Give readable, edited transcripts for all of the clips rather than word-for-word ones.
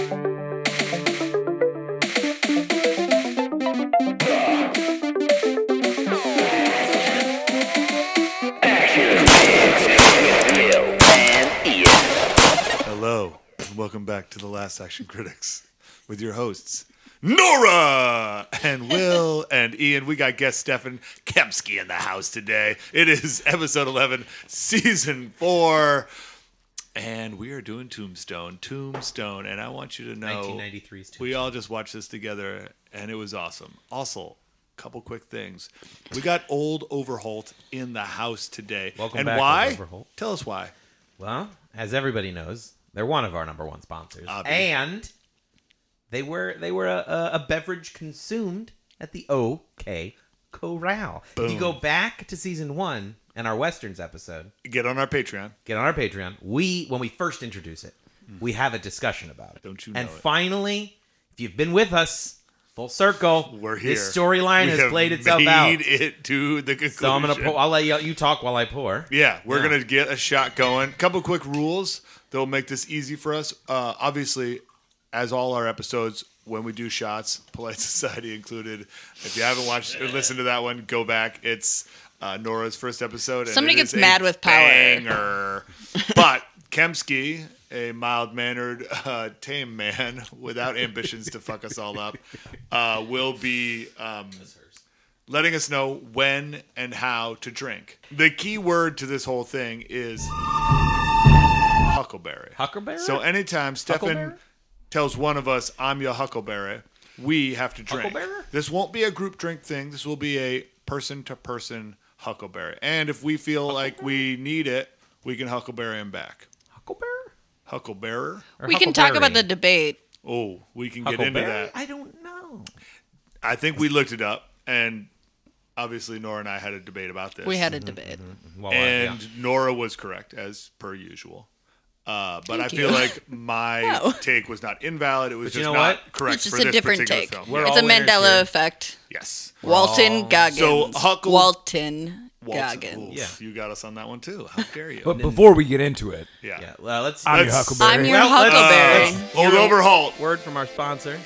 Hello, and welcome back to The Last Action Critics with your hosts, Nora and Will and Ian. We got guest Stefan Kemsky in the house today. It is episode 11, season 4, and we are doing Tombstone. And I want you to know, 1993's Tombstone. We all just watched this together, and it was awesome. Also, couple quick things. We got Old Overholt in the house today. Welcome and back, why? Old Overholt. Tell us why. Well, as everybody knows, they're one of our number one sponsors, Obvious. and they were a beverage consumed at the OK Corral. Boom. If you go back to season 1 and our Westerns episode, Get on our Patreon. when we first introduce it, we have a discussion about it. Don't you know And it. finally, if you've been with us, full circle, We're here. this storyline We has have played itself out. made it to the conclusion. So I'm gonna pour. I'll let you talk while I pour. Yeah, we're Yeah. going to get a shot going. Couple quick rules that will make this easy for us. Obviously, as all our episodes, when we do shots, Polite Society included. If you haven't watched or listened to that one, go back. It's Nora's first episode. And Somebody it gets is a mad with power. banger. But Kemsky, a mild-mannered, tame man without ambitions to fuck us all up, will be letting us know when and how to drink. The key word to this whole thing is huckleberry. Huckleberry? So anytime Stefan Huckleberry? tells one of us, I'm your huckleberry, we have to drink. Huckleberry? This won't be a group drink thing. This will be a person-to-person huckleberry. And if we feel like we need it, we can huckleberry him back. Huckleberry? Hucklebearer? Or We can talk huckleberry? about the debate. Oh, we can get into Huckleberry? that. I don't know. I think we looked it up, and obviously Nora and I had a debate about this. We had a debate. Well, And Nora was correct, as per usual. But I feel you. like my No. take was not invalid. It was But just you know not what? correct It's just for a this different particular take. film. We're It's all a winners Mandela here. effect. Yes. Walton Goggins. So, Huckle- Walton Walton. Goggins. Ooh, Yeah. You got us on that one, too. How dare you? But before we get into it, yeah. Yeah. Well, let's. I'm your Let's- Huckleberry. I'm your Well, let's- Huckleberry. Old Overholt. Word from our sponsor.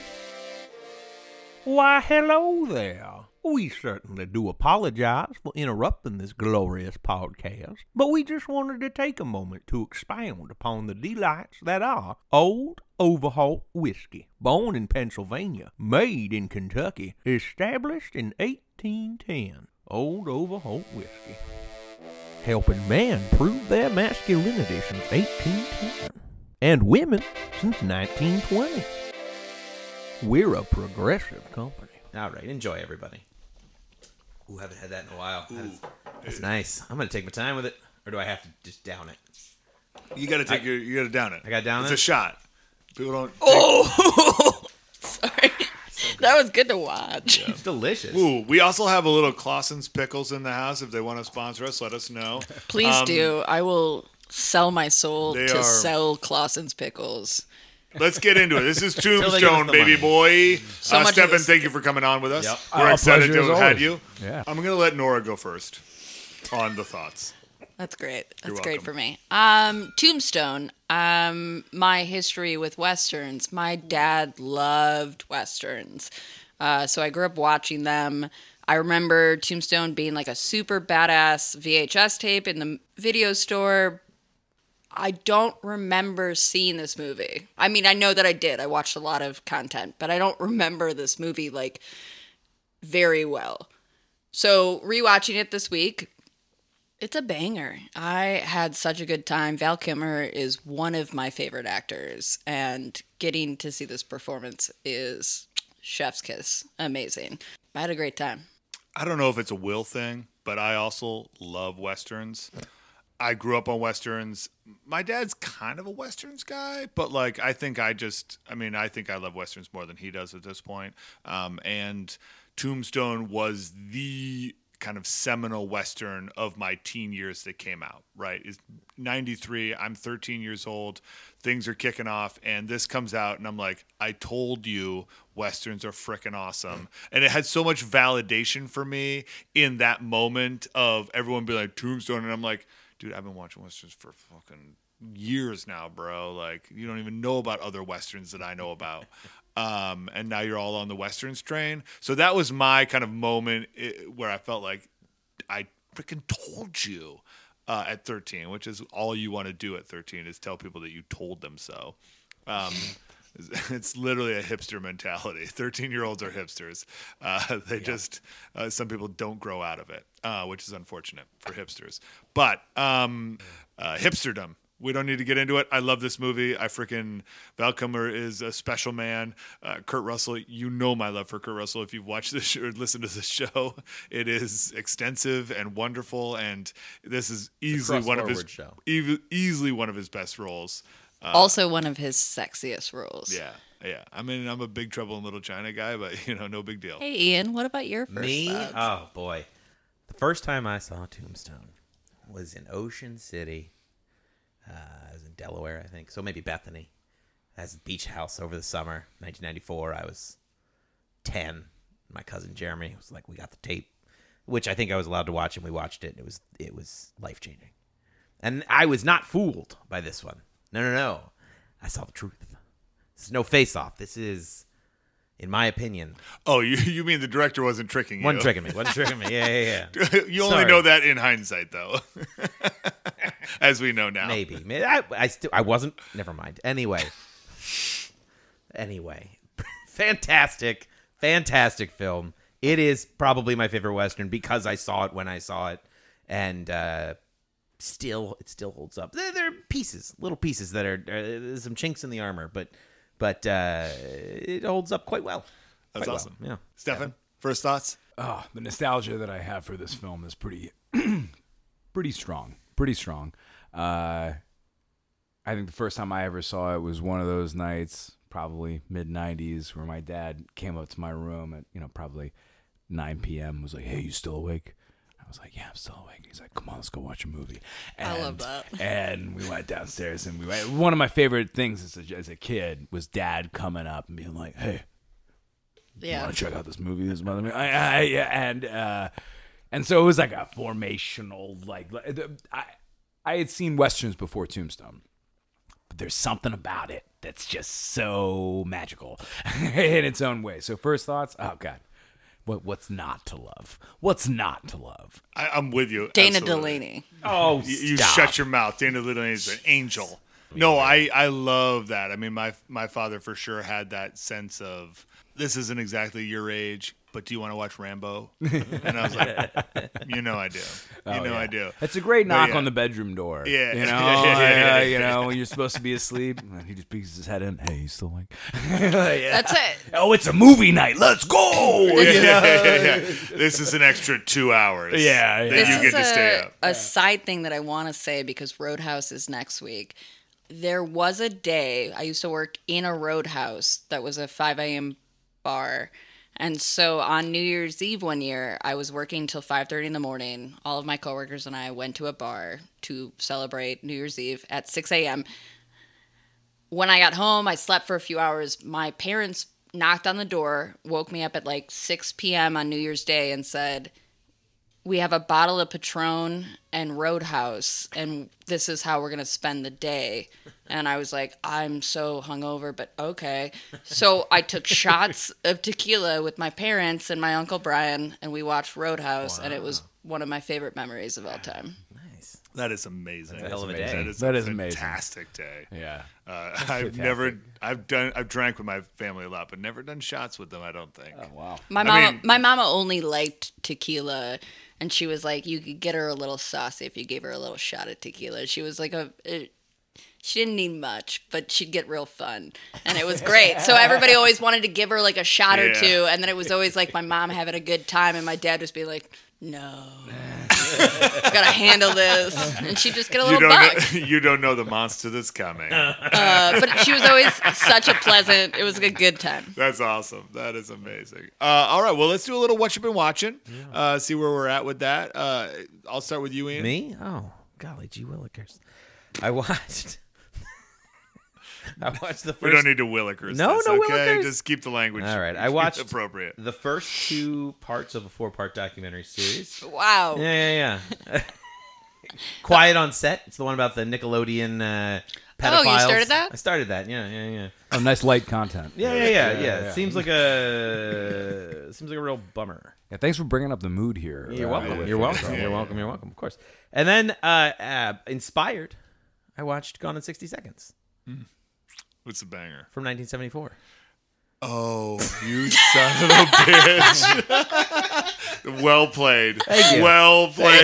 Why, hello there. We certainly do apologize for interrupting this glorious podcast, but we just wanted to take a moment to expound upon the delights that are Old Overholt whiskey. Born in Pennsylvania, made in Kentucky, established in 1810. Old Overholt whiskey. Helping men prove their masculinity since 1810. And women since 1920. We're a progressive company. All right, enjoy, everybody. Ooh, haven't had that in a while. That's nice. I'm gonna take my time with it, or do I have to just down it? You got to you got to down it. I gotta down it's it? It's a shot. People don't. Oh, sorry. That was good to watch. It's delicious. Ooh, we also have a little Clausen's Pickles in the house. If they want to sponsor us, let us know. Please do. I will sell my soul They to are- sell Clausen's Pickles. Let's get into it. This is they give us Tombstone, the baby money. boy. So much of Stefan, this- thank you for coming on with us. Yep. We're Our excited pleasure to as have had always. you. Yeah. I'm going to let Nora go first on the thoughts. That's great. You're That's great welcome. for me. Tombstone. My history with Westerns. My dad loved Westerns. So I grew up watching them. I remember Tombstone being like a super badass VHS tape in the video store. I don't remember seeing this movie. I mean, I know that I did. I watched a lot of content, but I don't remember this movie like very well. So rewatching it this week, it's a banger. I had such a good time. Val Kilmer is one of my favorite actors, and getting to see this performance is chef's kiss. Amazing. I had a great time. I don't know if it's a will thing, but I also love Westerns. I grew up on Westerns. My dad's kind of a Westerns guy, but like I think I love Westerns more than he does at this point. And Tombstone was the kind of seminal Western of my teen years that came out, right? It's 93. I'm 13 years old. Things are kicking off, and this comes out, and I'm like, I told you Westerns are freaking awesome. And it had so much validation for me in that moment of everyone being like, Tombstone, and I'm like, dude, I've been watching Westerns for fucking years now, bro. Like, you don't even know about other Westerns that I know about. And now you're all on the Westerns train. So that was my kind of moment where I felt like I freaking told you at 13, which is all you want to do at 13 is tell people that you told them so. It's literally a hipster mentality. 13-year-olds are hipsters. They just, some people don't grow out of it, which is unfortunate for hipsters. But hipsterdom. We don't need to get into it. I love this movie. Val Kilmer is a special man. Kurt Russell, you know my love for Kurt Russell. If you've watched this or listened to this show, it is extensive and wonderful. And this is easily one of his best roles. Also one of his sexiest roles. Yeah. I mean, I'm a Big Trouble in Little China guy, but no big deal. Hey, Ian, what about your first Me? thoughts? Oh, boy. The first time I saw Tombstone was in Ocean City. I was in Delaware, I think. So maybe Bethany. As a beach house over the summer, 1994. I was 10. My cousin Jeremy was like, we got the tape, which I think I was allowed to watch, and we watched it. It was life-changing. And I was not fooled by this one. No. I saw the truth. This is no face-off. This is, in my opinion... Oh, you mean the director wasn't tricking you? Wasn't tricking me. Yeah. You only know that in hindsight, though. As we know now. Maybe. I wasn't... Never mind. Anyway. Fantastic film. It is probably my favorite Western because I saw it when I saw it. And... it still holds up. There are little pieces that are there's some chinks in the armor, but it holds up quite well. That's quite awesome. Well. Yeah, Stefan, first thoughts? Oh, the nostalgia that I have for this film is pretty strong. I think the first time I ever saw it was one of those nights, probably mid-90s, where my dad came up to my room at probably 9 p.m. was like, "Hey, you still awake?" I was like, "Yeah, I'm still awake." He's like, "Come on, let's go watch a movie." And, I love that. And we went downstairs, and one of my favorite things as a kid was Dad coming up and being like, "Hey, you want to check out this movie? This mother movie?" And so it was like a formational, I had seen Westerns before Tombstone, but there's something about it that's just so magical in its own way. So first thoughts, oh God. What's not to love? What's not to love? I'm with you. Dana absolutely. Delaney. Oh, You shut your mouth. Dana Delaney is an angel. No, I love that. I mean, my father for sure had that sense of, this isn't exactly your age, but do you want to watch Rambo? And I was like, I do. I do. It's a great knock on the bedroom door. Yeah. When you're supposed to be asleep, and he just peeks his head in. Hey, you still awake? That's it. Oh, it's a movie night. Let's go. Yeah. This is an extra 2 hours. Yeah. That This you is get to stay up. a side thing that I want to say because Roadhouse is next week. There was a day I used to work in a Roadhouse that was a 5 a.m. bar. And so on New Year's Eve one year, I was working till 5:30 in the morning. All of my coworkers and I went to a bar to celebrate New Year's Eve at 6 a.m. When I got home, I slept for a few hours. My parents knocked on the door, woke me up at like 6 p.m. on New Year's Day and said, "We have a bottle of Patron and Roadhouse, and this is how we're going to spend the day." And I was like, I'm so hungover, but okay. So I took shots of tequila with my parents and my Uncle Brian, and we watched Roadhouse, and it was one of my favorite memories of all time. nice. That is amazing. That's a hell of a day. That a is amazing. fantastic day. Yeah. I've drank with my family a lot, but never done shots with them, I don't think. Oh, wow. My mama only liked tequila, and she was like, you could get her a little saucy if you gave her a little shot of tequila. She was like she didn't need much, but she'd get real fun. And it was great. So everybody always wanted to give her like a shot or two. And then it was always like my mom having a good time and my dad just be like, no, gotta handle this. And she'd just get a little buck. You don't know the monster that's coming. But she was always such a pleasant, it was a good time. That's awesome. That is amazing. All right, well, let's do a little what you've been watching. See where we're at with that. I'll start with you, Ian. Me? Oh, golly gee willikers. I watched the first... We don't need to willikers. No okay? willikers. Just keep the language. All right, I watched appropriate. the first 2 parts of a 4-part documentary series. Wow. Yeah. Quiet on Set. It's the one about the Nickelodeon pedophiles. Oh, you started that? I started that. Yeah. Oh, nice light content. Yeah. It seems like a real bummer. Yeah, thanks for bringing up the mood here. You're welcome. with You're it. welcome. You're welcome. You're welcome. Of course. And then, inspired, I watched Gone in 60 Seconds What's the banger? from 1974. Oh, you son of a bitch! Well played. Thank you. Well played.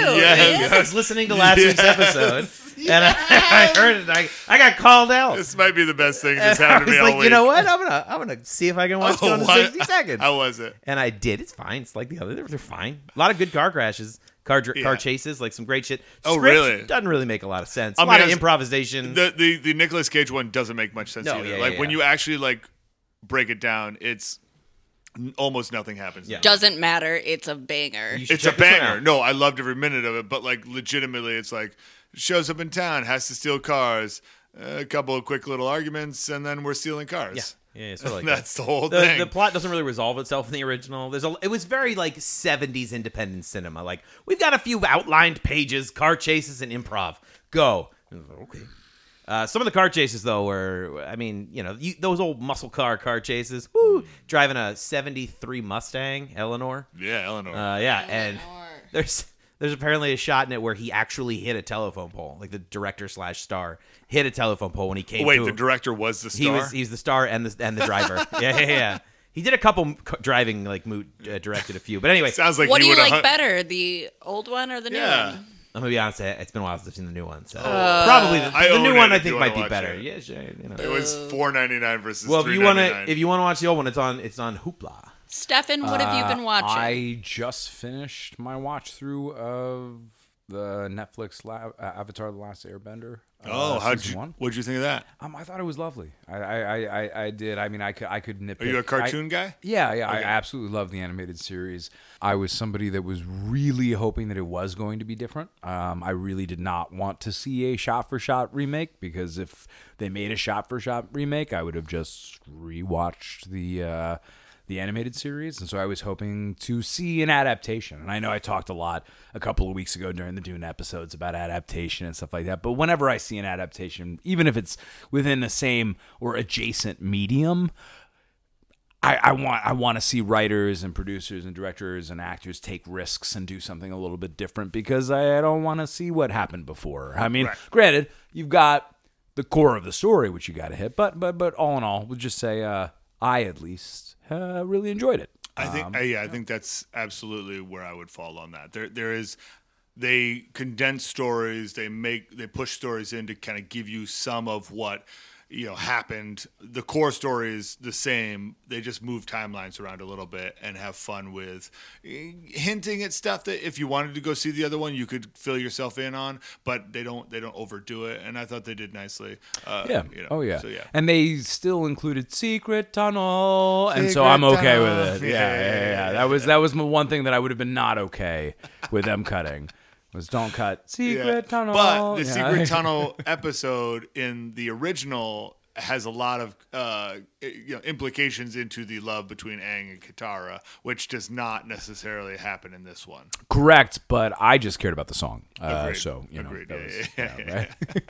I was listening to last week's episode, and I heard it. And I got called out. This might be the best thing that's And I happened to was me like, all week. you know what? I'm gonna see if I can watch Gone in what? 60 Seconds. How was it? And I did. It's fine. It's like the other. They're fine. A lot of good car crashes, car chases, like some great shit. Oh, Script really? Doesn't really make a lot of sense. I A lot mean, of as- improvisation. The Nicolas Cage one doesn't make much sense No, either. yeah, like yeah, when yeah. you actually like break it down, it's almost nothing happens. Yeah. Doesn't matter. It's a banger. You should It's a check this one banger. out. No, I loved every minute of it, but like legitimately, it's like shows up in town, has to steal cars, a couple of quick little arguments, and then we're stealing cars. Yeah, sort of like That's the whole that. thing. The plot doesn't really resolve itself in the original. It was very like 70s independent cinema. Like we've got a few outlined pages, car chases, and improv. Go. Okay. Some of the car chases, though, were, I mean, those old muscle car chases. Woo! Driving a 73 Mustang, Eleanor. Yeah, Eleanor. And there's apparently a shot in it where he actually hit a telephone pole, like the director/star hit a telephone pole when he came Wait, to. the director was the star? He's the star and the driver. yeah. He did a couple driving, like directed a few, but anyway. Sounds like What he do you would like have. better, the old one or the new Yeah. one? I'm gonna be honest. It's been a while since I've seen the new one, so probably I the own new it one I if you think wanna might be watch better. it. Yeah, sure. It was $4.99 versus Well, $3.99. if you wanna watch the old one, it's on Hoopla. Stefan, what have you been watching? I just finished my watch through of the Netflix Avatar: The Last Airbender. Season 1. what'd you think of that? I thought it was lovely. I did. I mean, I could nitpick. Are you a cartoon guy? Yeah. I absolutely love the animated series. I was somebody that was really hoping that it was going to be different. I really did not want to see a shot-for-shot remake, because if they made a shot-for-shot remake, I would have just rewatched the animated series, and so I was hoping to see an adaptation. And I know I talked a lot a couple of weeks ago during the Dune episodes about adaptation and stuff like that, but whenever I see an adaptation, even if it's within the same or adjacent medium, I want to see writers and producers and directors and actors take risks and do something a little bit different, because I don't want to see what happened before. I mean, Granted, you've got the core of the story, which you got to hit, but all in all, we'll just say I at least really enjoyed it. I think that's absolutely where I would fall on that. They condense stories, they push stories in to kind of give you some of what happened. The core story is the same. They just move timelines around a little bit and have fun with hinting at stuff that if you wanted to go see the other one, you could fill yourself in on, but they don't overdo it. And I thought they did nicely. Yeah. So, yeah. And they still included Secret Tunnel, and so I'm okay with it. Yeah. That was my one thing that I would have been not okay with them cutting. Was don't cut Secret Tunnel. But the Secret Tunnel episode in the original has a lot of implications into the love between Aang and Katara, which does not necessarily happen in this one. Correct, but I just cared about the song. Agreed. So Agreed. that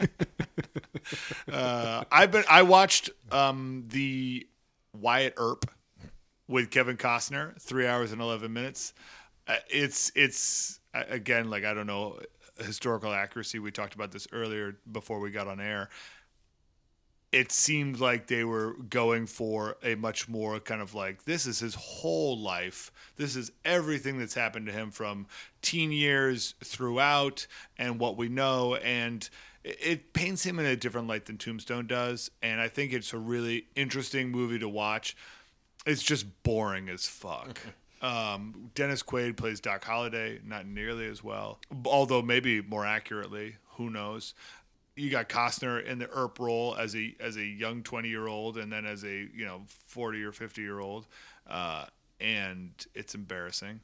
was, Right? I watched the Wyatt Earp with Kevin Costner, 3 hours and 11 minutes. It's again, like, I don't know historical accuracy. We talked about this earlier before we got on air. It seemed like they were going for a much more kind of like, this is his whole life. This is everything that's happened to him from teen years throughout and what we know. And it paints him in a different light than Tombstone does. And I think it's a really interesting movie to watch. It's just boring as fuck. Dennis Quaid plays Doc Holliday, not nearly as well, although maybe more accurately. Who knows? You got Costner in the Earp role as a young 20-year-old, and then as a 40 or 50-year-old, and it's embarrassing.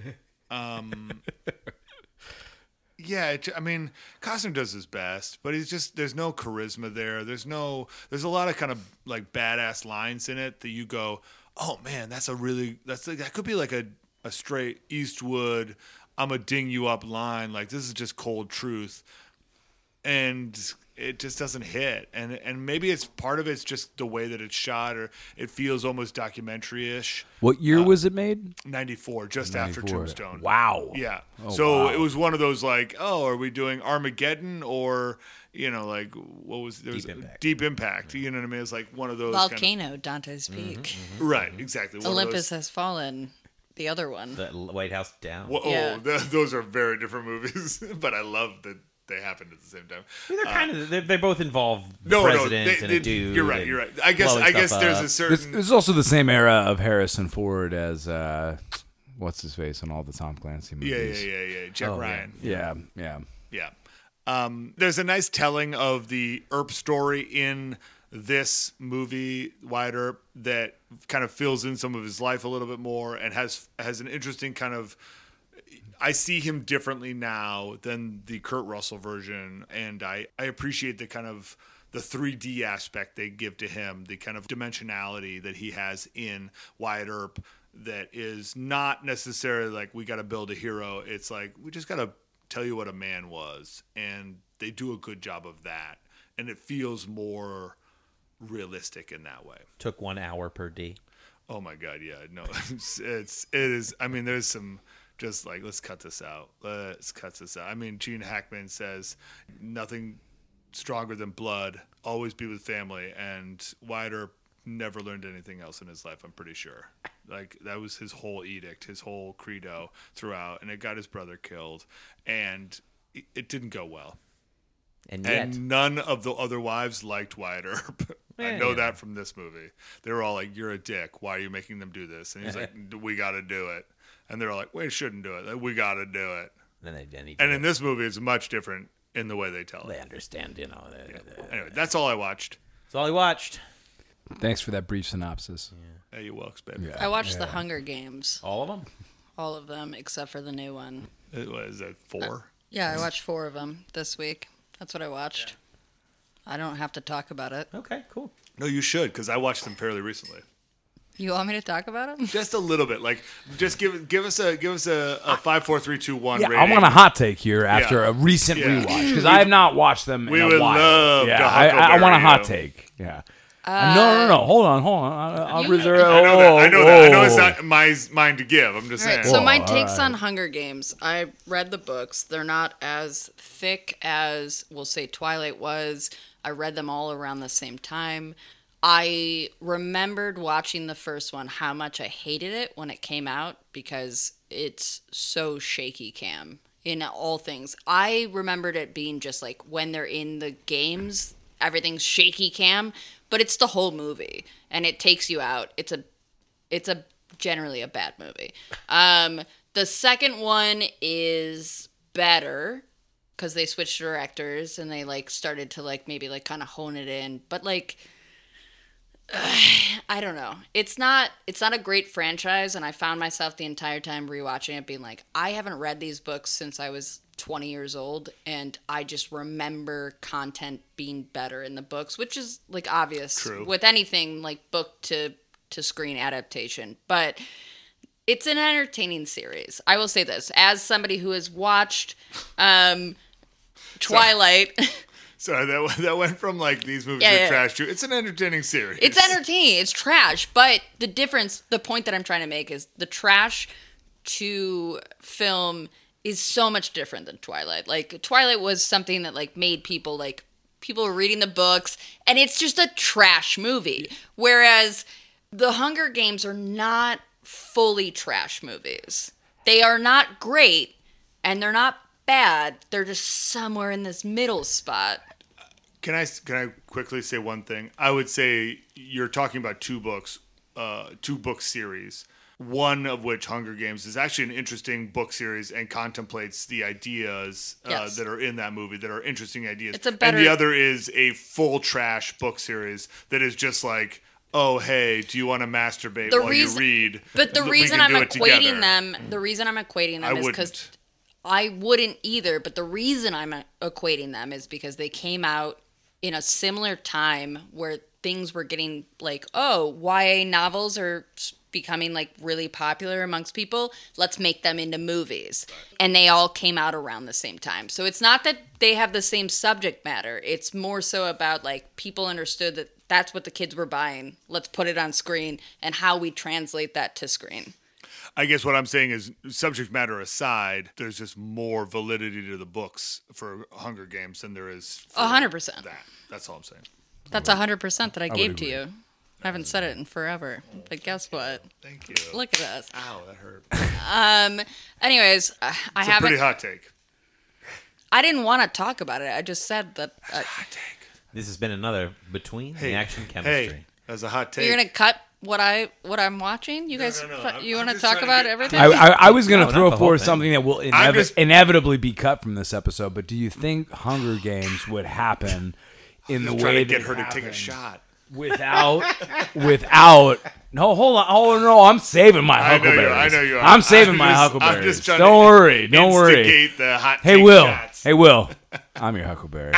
Yeah, I mean, Costner does his best, but there's no charisma there. There's a lot of kind of like badass lines in it that you go, oh man, that could be like a straight Eastwood I'm a ding you up line. Like, this is just cold truth. And it just doesn't hit. And maybe it's part of it's just the way that it's shot, or it feels almost documentary-ish. What year was it made? 94, just after 94. Tombstone. Wow. Yeah. Oh, So wow. it was one of those like, oh, are we doing Armageddon or, like, what was there? Deep Impact. Deep Impact. You know what I mean? It's like one of those. kind Volcano, Dante's Peak. of, right. Exactly. One of Olympus those- Has Fallen, the other one. The White House Down. Whoa, Yeah. those are very different movies, but I love that they happened at the same time. I mean, they're kind of they both involve the No, president and a dude. You're right. and You're right. I guess blowing there's stuff a up. certain. This is also the same era of Harrison Ford as what's his face on all the Tom Clancy movies. Yeah. Jack Oh, yeah. Ryan. Yeah. Yeah. There's a nice telling of the Earp story in this movie, Wyatt Earp, that kind of fills in some of his life a little bit more and has an interesting kind of. I see him differently now than the Kurt Russell version, and I appreciate the kind of the 3D aspect they give to him, the kind of dimensionality that he has in Wyatt Earp that is not necessarily like we got to build a hero. It's like we just got to tell you what a man was, and they do a good job of that, and it feels more realistic in that way. Took 1 hour per D. Oh my God, yeah, no, it is. I mean, there's some just like let's cut this out. Let's cut this out. I mean, Gene Hackman says nothing stronger than blood. Always be with family, and Wyatt Earp never learned anything else in his life. I'm pretty sure. Like that was his whole edict, his whole credo throughout, and it got his brother killed, and it didn't go well. And yet, And none of the other wives liked Wyatt Earp. I know Yeah. that from this movie. They were all like, "You're a dick. Why are you making them do this?" And he's like, "We got to do it." And they're all like, "We shouldn't do it. Like, we got to do it." then he And in this movie, it's much different in the way they tell they it. understand, Anyway, that's all I watched. That's all he watched. Thanks for that brief synopsis. Hey, you welks, baby. Yeah. I watched The Hunger Games, All of them. all of them except for the new one. What is that, 4? Yeah, I watched 4 of them this week. That's what I watched. I don't have to talk about it. Okay, cool. No, you should, because I watched them fairly recently. You want me to talk about them? Just a little bit, like just give us a 5, 4, 3, 2, 1 Yeah, rating. I want a hot take here after Yeah. a recent Yeah. rewatch because I have not watched them we in a would while. love yeah, to I want a Huckleberry hot you. take. Yeah. No. Hold on. I'll You- reserve. I know that. I know that. I know it's oh. not mine to give. I'm just All right, saying. so my Whoa, takes all on Hunger Games. I read the books. They're not as thick as, we'll say, Twilight was. I read them all around the same time. I remembered watching the first one, how much I hated it when it came out because it's so shaky cam in all things. I remembered it being just like when they're in the games, everything's shaky cam, but it's the whole movie and it takes you out. It's a generally a bad movie. The second one is better because they switched directors and they like started to like maybe like kind of hone it in, but like I don't know. It's not a great franchise, and I found myself the entire time rewatching it being like, I haven't read these books since I was 20 years old, and I just remember content being better in the books, which is like obvious True. with anything like book to screen adaptation. But it's an entertaining series. I will say this as somebody who has watched Twilight. Sorry, that went from like these movies Yeah, are yeah. trash to it's an entertaining series. It's entertaining. It's trash. But the point that I'm trying to make is the trash to film is so much different than Twilight. Like, Twilight was something that, like, made people were reading the books, and it's just a trash movie. Whereas the Hunger Games are not fully trash movies. They are not great, and they're not bad. They're just somewhere in this middle spot. Can I quickly say one thing? I would say you're talking about two book series. One of which, Hunger Games, is actually an interesting book series and contemplates the ideas Yes. that are in that movie that are interesting ideas. It's a better- And the other is a full trash book series that is just like, oh, hey, do you want to masturbate while you read? But the We reason can I'm do it together. equating them, I is because wouldn't. I wouldn't either. But the reason I'm equating them is because they came out in a similar time where things were getting like, oh, YA novels are becoming like really popular amongst people. Let's make them into movies. And they all came out around the same time. So it's not that they have the same subject matter. It's more so about like people understood that that's what the kids were buying. Let's put it on screen and how we translate that to screen. I guess what I'm saying is, subject matter aside, there's just more validity to the books for Hunger Games than there is for 100%. that. That's all I'm saying. That's 100% that I gave to agree. you. I haven't said it in forever. But guess what? Thank you. Look at us. Ow, that hurt. Anyways, I It's a haven't. pretty hot take. I didn't want to talk about it. I just said that. Hot take. This has been another Between the Action Hey, Chemistry. that's a hot take. You're gonna cut what I'm watching. You guys, no. you I'm want to just talk trying to about get- everything? I was going No, to not throw the whole forward thing. something that will I'm just- inevitably be cut from this episode, but do you think Hunger Games would happen in the Just way trying to that get her it to take a happened shot. without no, hold on. Oh no, I'm saving my I know you are. huckleberries. I know you are. I'm saving I'm my just- I'm huckleberries. just trying Don't to worry. Don't worry. Instigate the hot Hey take Will. shots. Hey Will. I'm your huckleberry.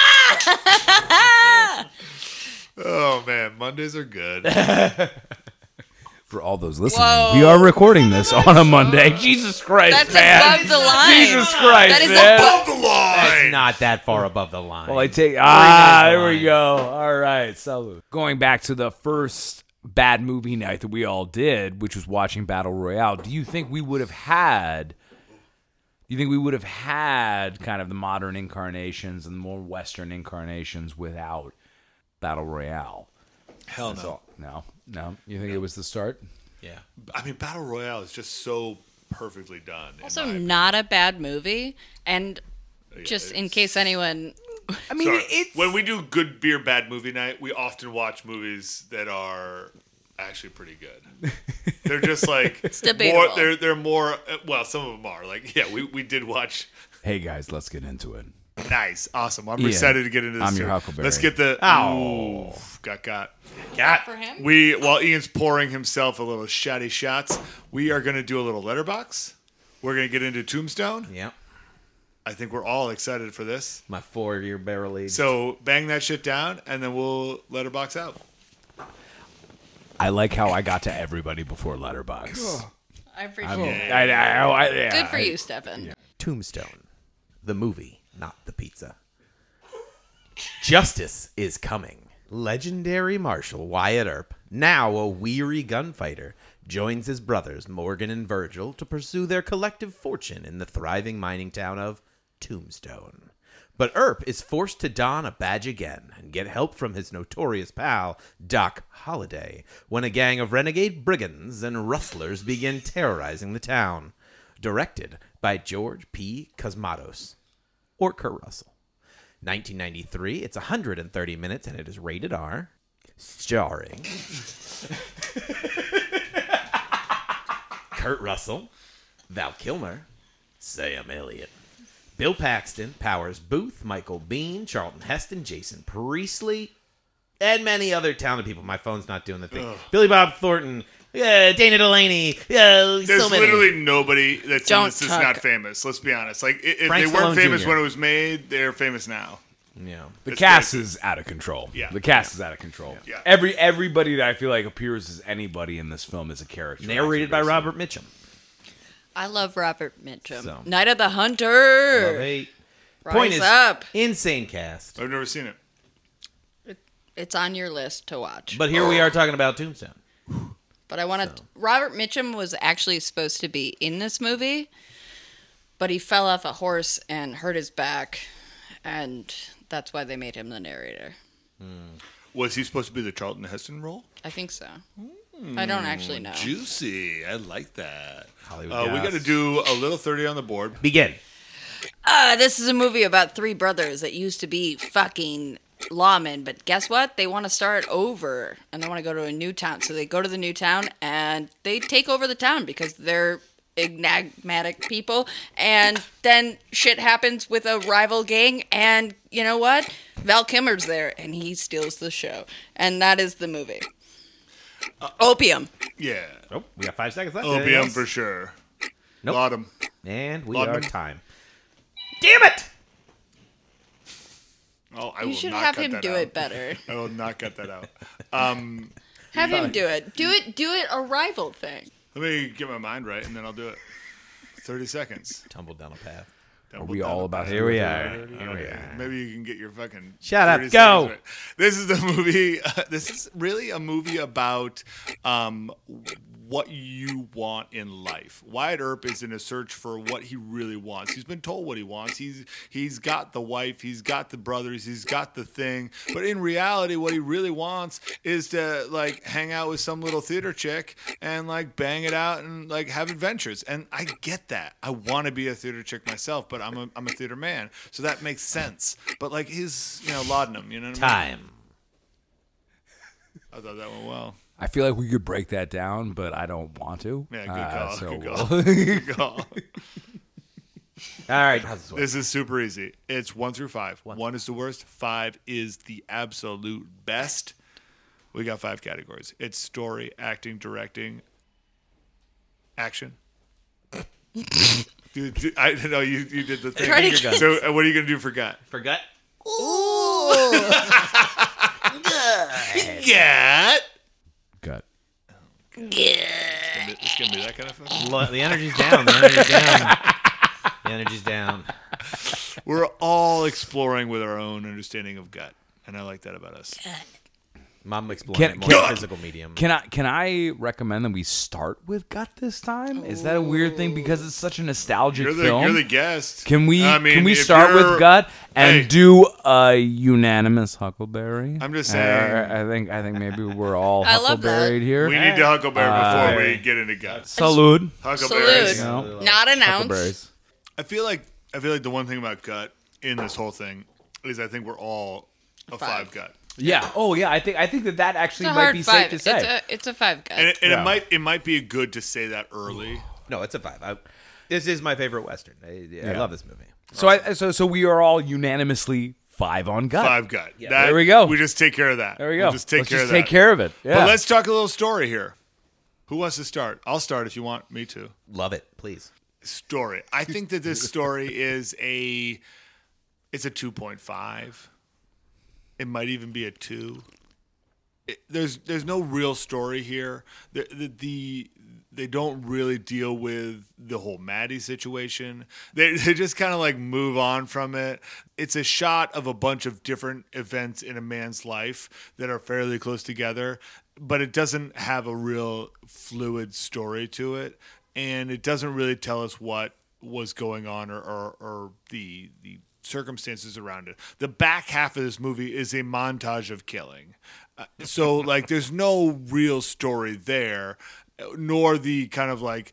Oh man, Mondays are good. For all those listening, Whoa. we are recording this on a Monday. Jesus Christ, That's man. above the line. Jesus Christ, That is man. Above the That's line. not that far above the line. Well, I take minutes there we line. go. All right, salute. Going back to the first bad movie night that we all did, which was watching Battle Royale. Do you think we would have had? Do you think we would have had kind of the modern incarnations and the more Western incarnations without Battle Royale? Hell no. No. You think it was the start? Yeah. I mean, Battle Royale is just so perfectly done. in Also, my opinion. not a bad movie. And just in case anyone, I mean, Sorry. When we do good beer, bad movie night, we often watch movies that are actually pretty good. They're just like debatable. more. They're more. Well, some of them are like we did watch. Hey guys, let's get into it. Nice, awesome. I'm Ian, excited to get into this. I'm your too. huckleberry. Let's get the. Ow. Oof, got. for him? While Ian's pouring himself a little shotty shots, we are going to do a little letterbox. We're going to get into Tombstone. Yeah. I think we're all excited for this. My 4-year barrel age. So bang that shit down, and then we'll letterbox out. I like how I got to everybody before Letterboxd. I appreciate it. Yeah, Good for you, Stefan. Tombstone, the movie, not the pizza. Justice is coming. Legendary Marshal Wyatt Earp, now a weary gunfighter, joins his brothers Morgan and Virgil to pursue their collective fortune in the thriving mining town of Tombstone. But Earp is forced to don a badge again and get help from his notorious pal, Doc Holliday, when a gang of renegade brigands and rustlers begin terrorizing the town. Directed by George P. Cosmatos, or Kurt Russell. 1993, it's 130 minutes and it is rated R. Starring Kurt Russell, Val Kilmer, Sam Elliott, Bill Paxton, Powers Booth, Michael Biehn, Charlton Heston, Jason Priestley, and many other talented people. My phone's not doing the thing. Billy Bob Thornton, Dana Delaney. There's So many. literally nobody that's in Don't this that's talk. not famous. Let's be honest. Like if Frank they weren't Stallone famous Jr. when it was made, they're famous now. Yeah. The It's cast crazy. is out of control. Yeah. The cast is out of control. Yeah. Everybody that I feel like appears as anybody in this film is a character. Narrated by Robert Mitchum. I love Robert Mitchum. So. Night of the Hunter. Love 8. Rise Point is, up. insane cast. I've never seen it. It's on your list to watch. But here we are talking about Tombstone. But I want to. Robert Mitchum was actually supposed to be in this movie, but he fell off a horse and hurt his back, and that's why they made him the narrator. Was he supposed to be the Charlton Heston role? I think so. I don't actually know. Juicy. I like that. Hollywood We got to do a little 30 on the board. Begin. This is a movie about three brothers that used to be fucking lawmen, but guess what? They want to start over, and they want to go to a new town. So they go to the new town, and they take over the town because they're enigmatic people. And then shit happens with a rival gang, and you know what? Val Kilmer's there, and he steals the show. And that is the movie. Opium. Yeah. Oh, we got 5 seconds left. Opium for sure. Nope. Laudanum. And we Laudanum. are time. Damn it! Oh, I You will should not have cut him that do out. it better. I will not cut that out. Have him do it. Do it a rival thing. Let me get my mind right, and then I'll do it. 30 seconds. Tumbled down a path. Are we all about Here we are. Okay. Maybe you can get your fucking. Shut up, 30 go. seconds right. This is the movie. This is really a movie about what you want in life. Wyatt Earp is in a search for what he really wants. He's been told what he wants. He's got the wife. He's got the brothers. He's got the thing. But in reality, what he really wants is to like hang out with some little theater chick and like bang it out and like have adventures. And I get that. I want to be a theater chick myself, but I'm a theater man, so that makes sense. But like he's laudanum, you know what I mean? Time. I thought that went well. I feel like we could break that down, but I don't want to. Yeah, good call. So Good call. Good call. All right. This is super easy. It's 1 through 5. 1 is the worst. 5 is the absolute best. We got 5 categories. It's story, acting, directing, action. Dude, I know you did the thing. Try to- So what are you gonna do for gut? Forgot. Gut. Gut. It's gonna be that kind of thing. The energy's down. The energy's down. The energy's down. We're all exploring with our own understanding of gut, and I like that about us. Mom exploring Can- it more can- physical medium. Can I recommend that we start with Gut this time? Is that a weird thing because it's such a nostalgic film? You're the guest. Can we if start you're- with Gut and Hey. do a unanimous Huckleberry? I'm just saying. I think maybe we're all I love that. Huckleberried here. We need to Huckleberry before we get into gut. Salute. Huckleberries. Salute. No. Not announced. Huckleberries. I feel like the one thing about gut in this whole thing is I think we're all a 5 gut. Yeah. Oh yeah. I think that actually It's a might hard be 5. safe to say. It's a 5 gut. And Yeah. it might be good to say that early. No, it's a 5. This is my favorite Western. I love this movie. So we are all unanimously 5 on Gut. 5 gut. Yeah. That- There we go. We just take care of that. There we go. We'll just take Let's care just of that. take care of it. Yeah. But let's talk a little story here. Who wants to start? I'll start if you want me to. Love it, please. Story. I think that this story is it's a 2.5. It might even be a 2. There's no real story here. They don't really deal with the whole Maddie situation. They just kind of like move on from it. It's a shot of a bunch of different events in a man's life that are fairly close together, but it doesn't have a real fluid story to it, and it doesn't really tell us what was going on or the circumstances around it. The back half of this movie is a montage of killing. So like there's no real story there, nor the kind of like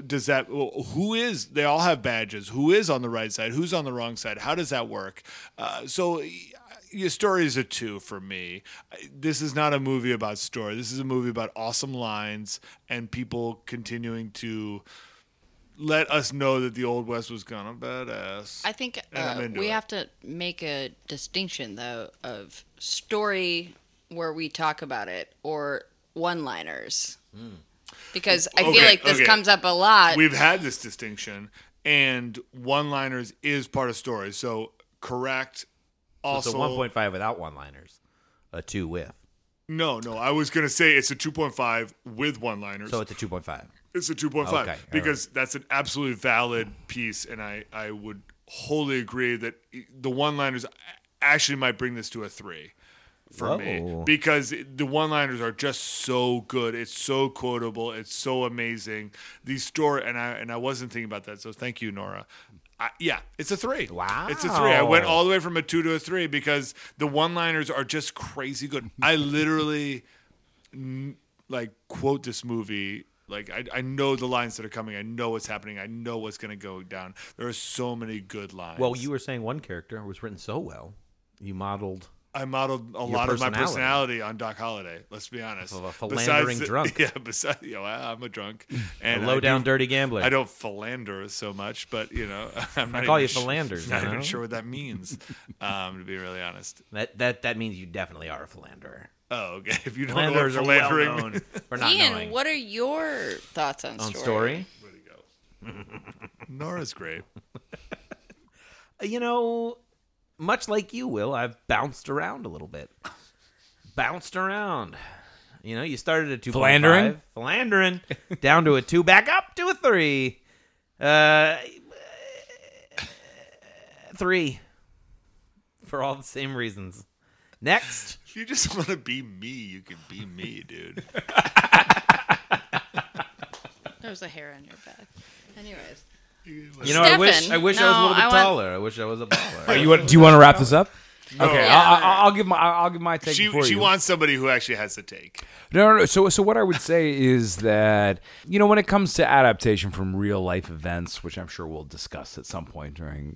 who is, they all have badges, who is on the right side, who's on the wrong side, how does that work? So your story is a 2 for me. This is not a movie about story. This is a movie about awesome lines and people continuing to let us know that the Old West was kind of badass. I think And I'm into we it. have to make a distinction, though, of story where we talk about it or one-liners. Because I feel like this comes up a lot. We've had this distinction, and one-liners is part of story. So correct. Also, It's a 1.5 without one-liners. A 2 with. No, I was gonna say it's a 2.5 with one-liners. So it's a 2.5. It's a 2.5 Okay, all because that's an absolutely valid piece, and I would wholly agree that the one-liners actually might bring this to a 3 for me Whoa. because the one-liners are just so good. It's so quotable. It's so amazing. The story, and I wasn't thinking about that, so thank you, Nora. Yeah, it's a 3. Wow. It's a 3. I went all the way from a 2 to a 3 because the one-liners are just crazy good. I literally like quote this movie. Like I know the lines that are coming. I know what's happening. I know what's going to go down. There are so many good lines. Well, you were saying one character was written so well. You modeled I modeled a lot of my personality. personality on Doc Holliday. Let's be honest. Of a philandering drunk. Yeah, besides, well, I'm a drunk and a low-down dirty gambler. I don't philander so much, but I'm not. I call even you philanders, Not you even know? sure what that means. To be really honest. That means you definitely are a philanderer. Oh, okay. If you don't know what Philanderers are well philandering known for not Ian, knowing. what are your thoughts on On story? story? Where'd he go? Nora's great. You know, much like you, Will, I've bounced around a little bit. Bounced around. You know, you started at 2.5. Philandering? Philandering. Down to a 2, back up to a 3. 3. For all the same reasons. Next. If you just want to be me, you can be me, dude. There's a hair on your back. Anyways. You know, I wish Stefan. I was a No, little bit I want- taller. I wish I was a baller. Do you want to wrap this up? Okay, Yeah. I'll give my take She before you. wants somebody who actually has the take. No. So what I would say is that, you know, when it comes to adaptation from real life events, which I'm sure we'll discuss at some point during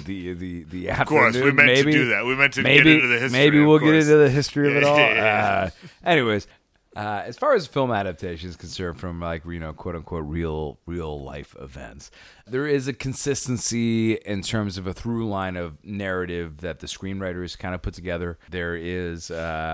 the afternoon. Of course, we meant maybe, to do that. We meant to maybe, get into the history. Maybe of we'll get course. into the history of it all. Yeah. Anyways, as far as film adaptation is concerned, from like, you know, quote unquote real life events, there is a consistency in terms of a through line of narrative that the screenwriters kind of put together. There is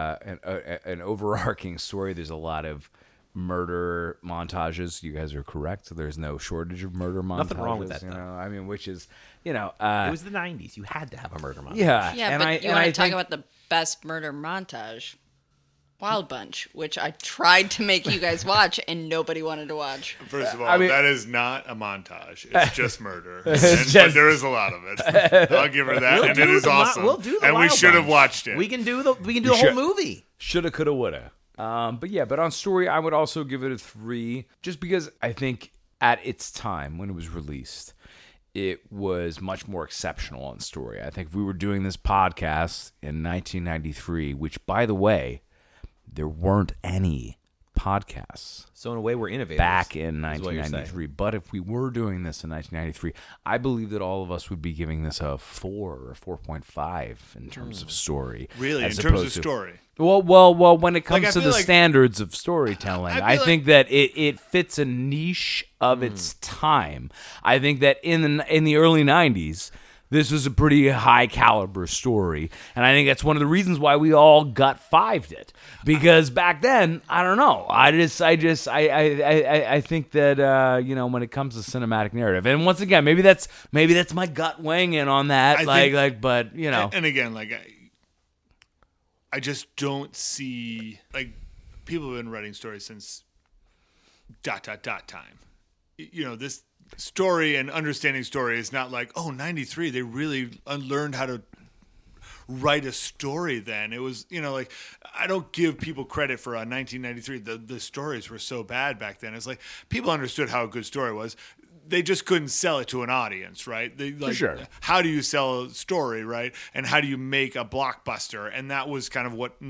an overarching story. There's a lot of murder montages. You guys are correct. So there's no shortage of murder montages. Nothing wrong with that, you though. know? I mean, which is, you know, It was the 90s. You had to have a murder montage. yeah. Yeah, and but you and want to talk think- about the best murder montage? Wild Bunch, which I tried to make you guys watch and nobody wanted to watch. First of all, I mean- that is not a montage. It's just murder. But just- there is a lot of it. I'll give her that, and it is awesome. We'll do the and we Wild should have Bunch. watched it. We can do the whole should. movie. Shoulda, coulda, woulda. But on story, I would also give it a 3, just because I think at its time when it was released, it was much more exceptional on story. I think if we were doing this podcast in 1993, which, by the way, there weren't any podcasts So in a way, we're innovators. back in is what you're saying. 1993. But if we were doing this in 1993, I believe that all of us would be giving this a 4 or 4.5 in terms of story. Really, in as terms of opposed to- story. Well, when it comes Like, I to feel the like- standards of storytelling, I I feel think that it fits a niche of its time. I think that in the early 90s, this was a pretty high caliber story, and I think that's one of the reasons why we all gut 5'd it. Because back then, I don't know, I think that you know, when it comes to cinematic narrative, and once again, maybe that's my gut weighing in on that, I think- but you know, And again, like I just don't see, like, people have been writing stories since ... time. You know, this story and understanding story is not like, oh, 93, they really learned how to write a story then. It was, you know, like, I don't give people credit for 1993. The stories were so bad back then. It's like people understood how a good story was. They just couldn't sell it to an audience, right? Like, sure. How do you sell a story, right? And how do you make a blockbuster? And that was kind of what the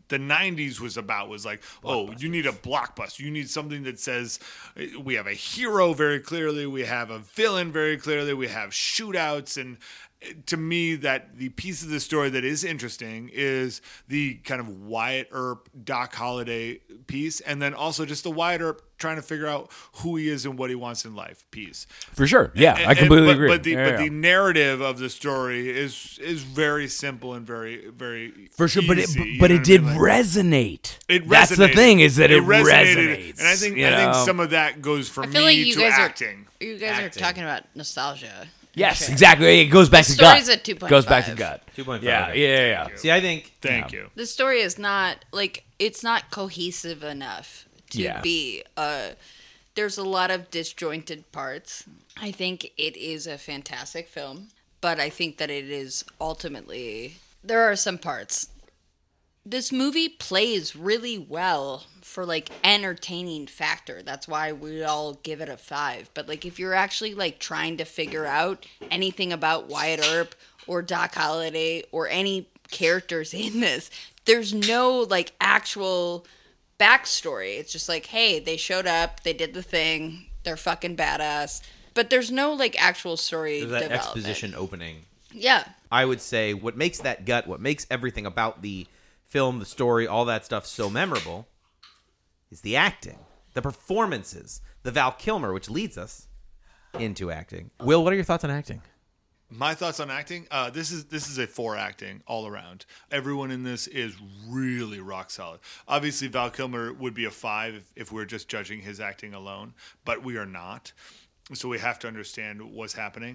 90s was about, was like, oh, you need a blockbuster. You need something that says we have a hero very clearly, we have a villain very clearly, we have shootouts. And to me, that the piece of the story that is interesting is the kind of Wyatt Earp, Doc Holliday piece, and then also just the Wyatt Earp trying to figure out who he is and what he wants in life piece. for sure, yeah, I completely agree. But the Yeah, but yeah. the narrative of the story is very simple and very, very For sure, easy, you but know it what I did mean? Like, resonate. it That's the resonated. thing, is that it resonates. And I think you know? some of that goes for I feel me like you to guys acting. are Acting. talking about nostalgia. Yes, Shit. exactly. It goes back The to gut. story's at 2.5. Goes back to gut. 2.5. Yeah, okay. yeah. See, I think Thank you. The story is not like, it's not cohesive enough to Yeah. be there's a lot of disjointed parts. I think it is a fantastic film, but I think that it is ultimately, there are some parts. This movie plays really well for like entertaining factor. That's why we all give it a 5. But like, if you're actually like trying to figure out anything about Wyatt Earp or Doc Holliday or any characters in this, there's no like actual backstory. It's just like, hey, they showed up, they did the thing, they're fucking badass. But there's no like actual story there's that development. exposition opening. Yeah. I would say what makes that gut, what makes everything about the film, the story, all that stuff so memorable is the acting, the performances, the Val Kilmer, which leads us into acting. Will, what are your thoughts on acting? My thoughts on acting, this is a 4 acting all around. Everyone in this is really rock solid. Obviously, Val Kilmer would be a 5 if we were just judging his acting alone, but we are not. So we have to understand what's happening.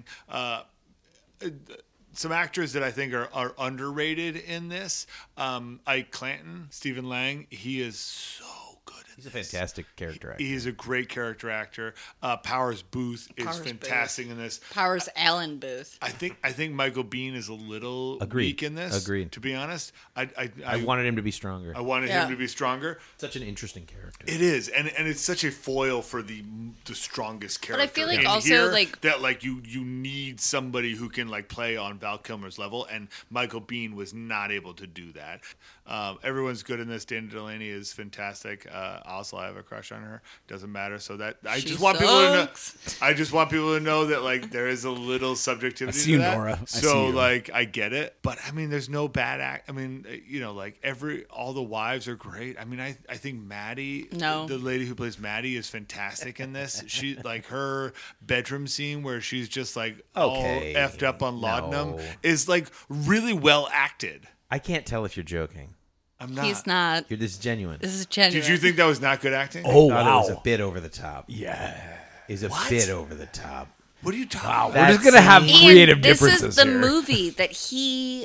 Some actors that I think are underrated in this, Ike Clanton, Stephen Lang, he is so He's a fantastic character actor. He's a great character actor. Powers Booth is Powers fantastic in this. Powers Allen Booth. I think Michael Biehn is a little Agreed. weak in this. Agreed. To be honest, I wanted him to be stronger. I wanted him to be stronger. Such an interesting character. It is, and it's such a foil for the strongest character. I feel like in also, here like- that, like you need somebody who can like play on Val Kilmer's level, and Michael Biehn was not able to do that. Everyone's good in this. Dana Delaney is fantastic. Also, I have a crush on her. Doesn't matter. So that I She just want people to know. sucks. I just want people to know that like there is a little subjectivity I see to you, that. Nora. I see So you. like I get it, but I mean, there's no bad act. I mean, you know, like all the wives are great. I mean, I think Maddie, No. the lady who plays Maddie, is fantastic in this. She like her bedroom scene where she's just like Okay. all effed up on laudanum No. is like really well acted. I can't tell if you're joking. I'm not. He's not. You're this genuine. This is genuine. Did you think that was not good acting? Oh, Thought wow. it was a bit over the top. Yeah. Is a What? bit over the top. What are you talking Wow. about? We're just going to have Ian, creative this differences is the here. movie that he,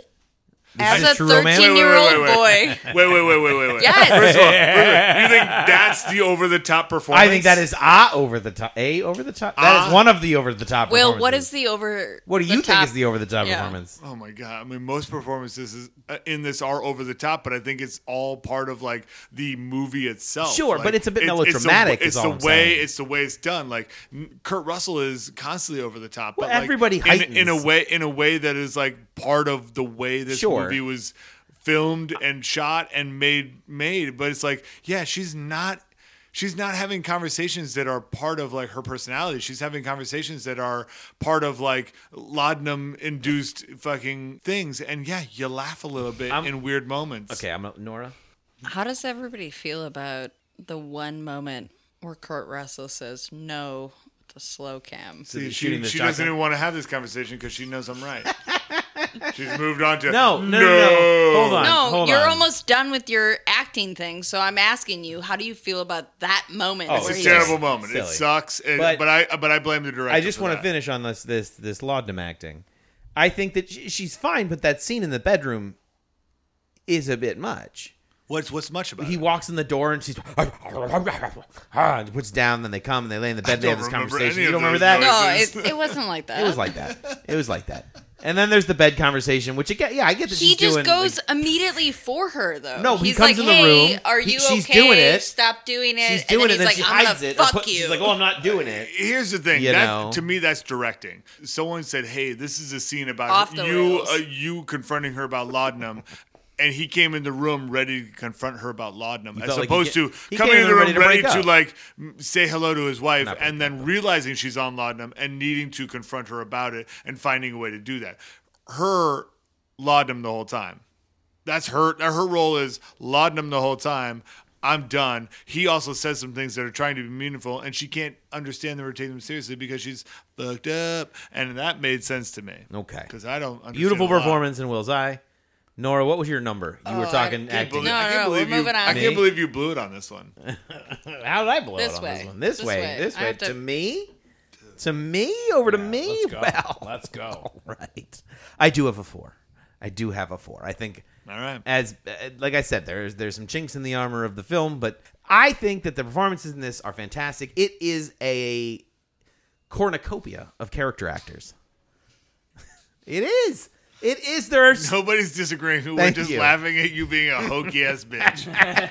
as is a true romance? 13-year-old Wait, boy. Wait. Yes. First of all, you think that's the over the top performance? I think that is over the top. Over the top. That is one of the over the top. Will, what performances. is the over? What do you the think top? is the over the top Yeah. performance? Oh my god! I mean, most performances in this are over the top, but I think it's all part of like the movie itself. Sure, Like, but it's a bit melodramatic, It's is all the I'm way saying. it's the way it's done. Like Kurt Russell is constantly over the top. Well, but like, everybody in a heightens. way that is like part of the way this Sure. movie was filmed and shot and made. But it's like, yeah, she's not having conversations that are part of like her personality. She's having conversations that are part of like laudanum induced fucking things. And yeah, you laugh a little bit in weird moments. Okay, Nora. How does everybody feel about the one moment where Kurt Russell says no to slow cam? See, shooting the she doesn't shotgun? even want to have this conversation because she knows I'm right. She's moved on to No. Hold on. No, hold you're on. almost done with your acting thing. So I'm asking you, how do you feel about that moment? Oh, It's where a he terrible goes, moment. It Silly. sucks. But- But I blame the director. I just for want to that. finish on this laudanum acting. I think that she's fine, but that scene in the bedroom is a bit much. What's much about He it? walks in the door and she's and puts down. Then they come and they lay in the bed. And they have this don't remember conversation. any You of don't remember those that? No, noises. it wasn't like that. It was like that. It was like that. And then there's the bed conversation, which again, yeah, I get that He she's just doing. goes like, immediately for her, though. No, he He's comes like, in the hey, room. Are you She's okay? doing it. Stop doing it. she's doing it, and and then he's she like, I'm hides gonna it. or fuck you. She's like, "Oh, I'm not doing it." Here's the thing. You That, know? to me, that's directing. Someone said, "Hey, this is a scene about Off the rails. you confronting her about laudanum." And he came in the room ready to confront her about laudanum, as felt like opposed to he coming came in the room ready to ready break to up. like say hello to his wife, Not and then realizing she's on laudanum and needing to confront her about it and finding a way to do that. Her laudanum the whole time. That's her. Her role is laudanum the whole time. I'm done. He also says some things that are trying to be meaningful, and she can't understand them or take them seriously because she's fucked up, and that made sense to me. Okay. Because I don't. understand Beautiful a lot. performance in Will's eye. Nora, what was your number? You were talking I can't acting. believe- No, I can't no, believe we're you- moving on. I Me? can't believe you blew it on this one. How did I blow This it on way. this one? This This way. way. This I way. have to- To me? To me? Over to me? Let's go. Well, Let's go. all right. I do have a 4. I do have a 4. I think, All right. as like I said, there's some chinks in the armor of the film, but I think that the performances in this are fantastic. It is a cornucopia of character actors. It is. It is. There are Nobody's disagreeing. We're Thank just you. laughing at you being a hokey ass bitch.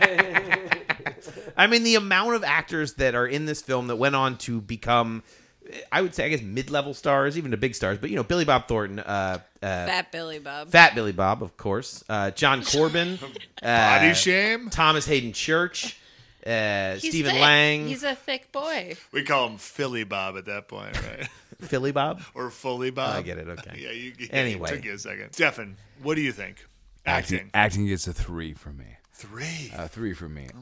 I mean, the amount of actors that are in this film that went on to become, I would say, I guess, mid-level stars, even to big stars. But, you know, Billy Bob Thornton, Fat Billy Bob. Fat Billy Bob, of course, John Corbin, Body shame. Thomas Hayden Church, He's Stephen thick. Lang, He's a thick boy. We call him Philly Bob at that point, right? Philly Bob. Or Fully Bob. I get it, okay. Yeah, Anyway. it took you a second. Stefan, what do you think? Acting gets a 3 from me. 3. 3 for me.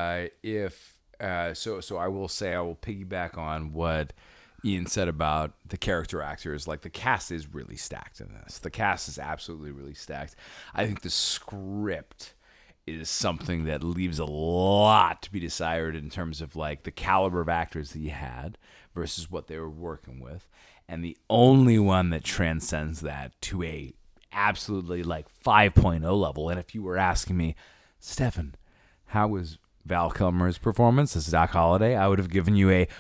So I will say I will piggyback on what Ian said about the character actors. Like, the cast is really stacked in this. The cast is absolutely really stacked. I think the script is something that leaves a lot to be desired in terms of like the caliber of actors that you had versus what they were working with. And the only one that transcends that to a absolutely like 5.0 level. And if you were asking me, Stefan, how was Val Kilmer's performance as Doc Holliday, I would have given you a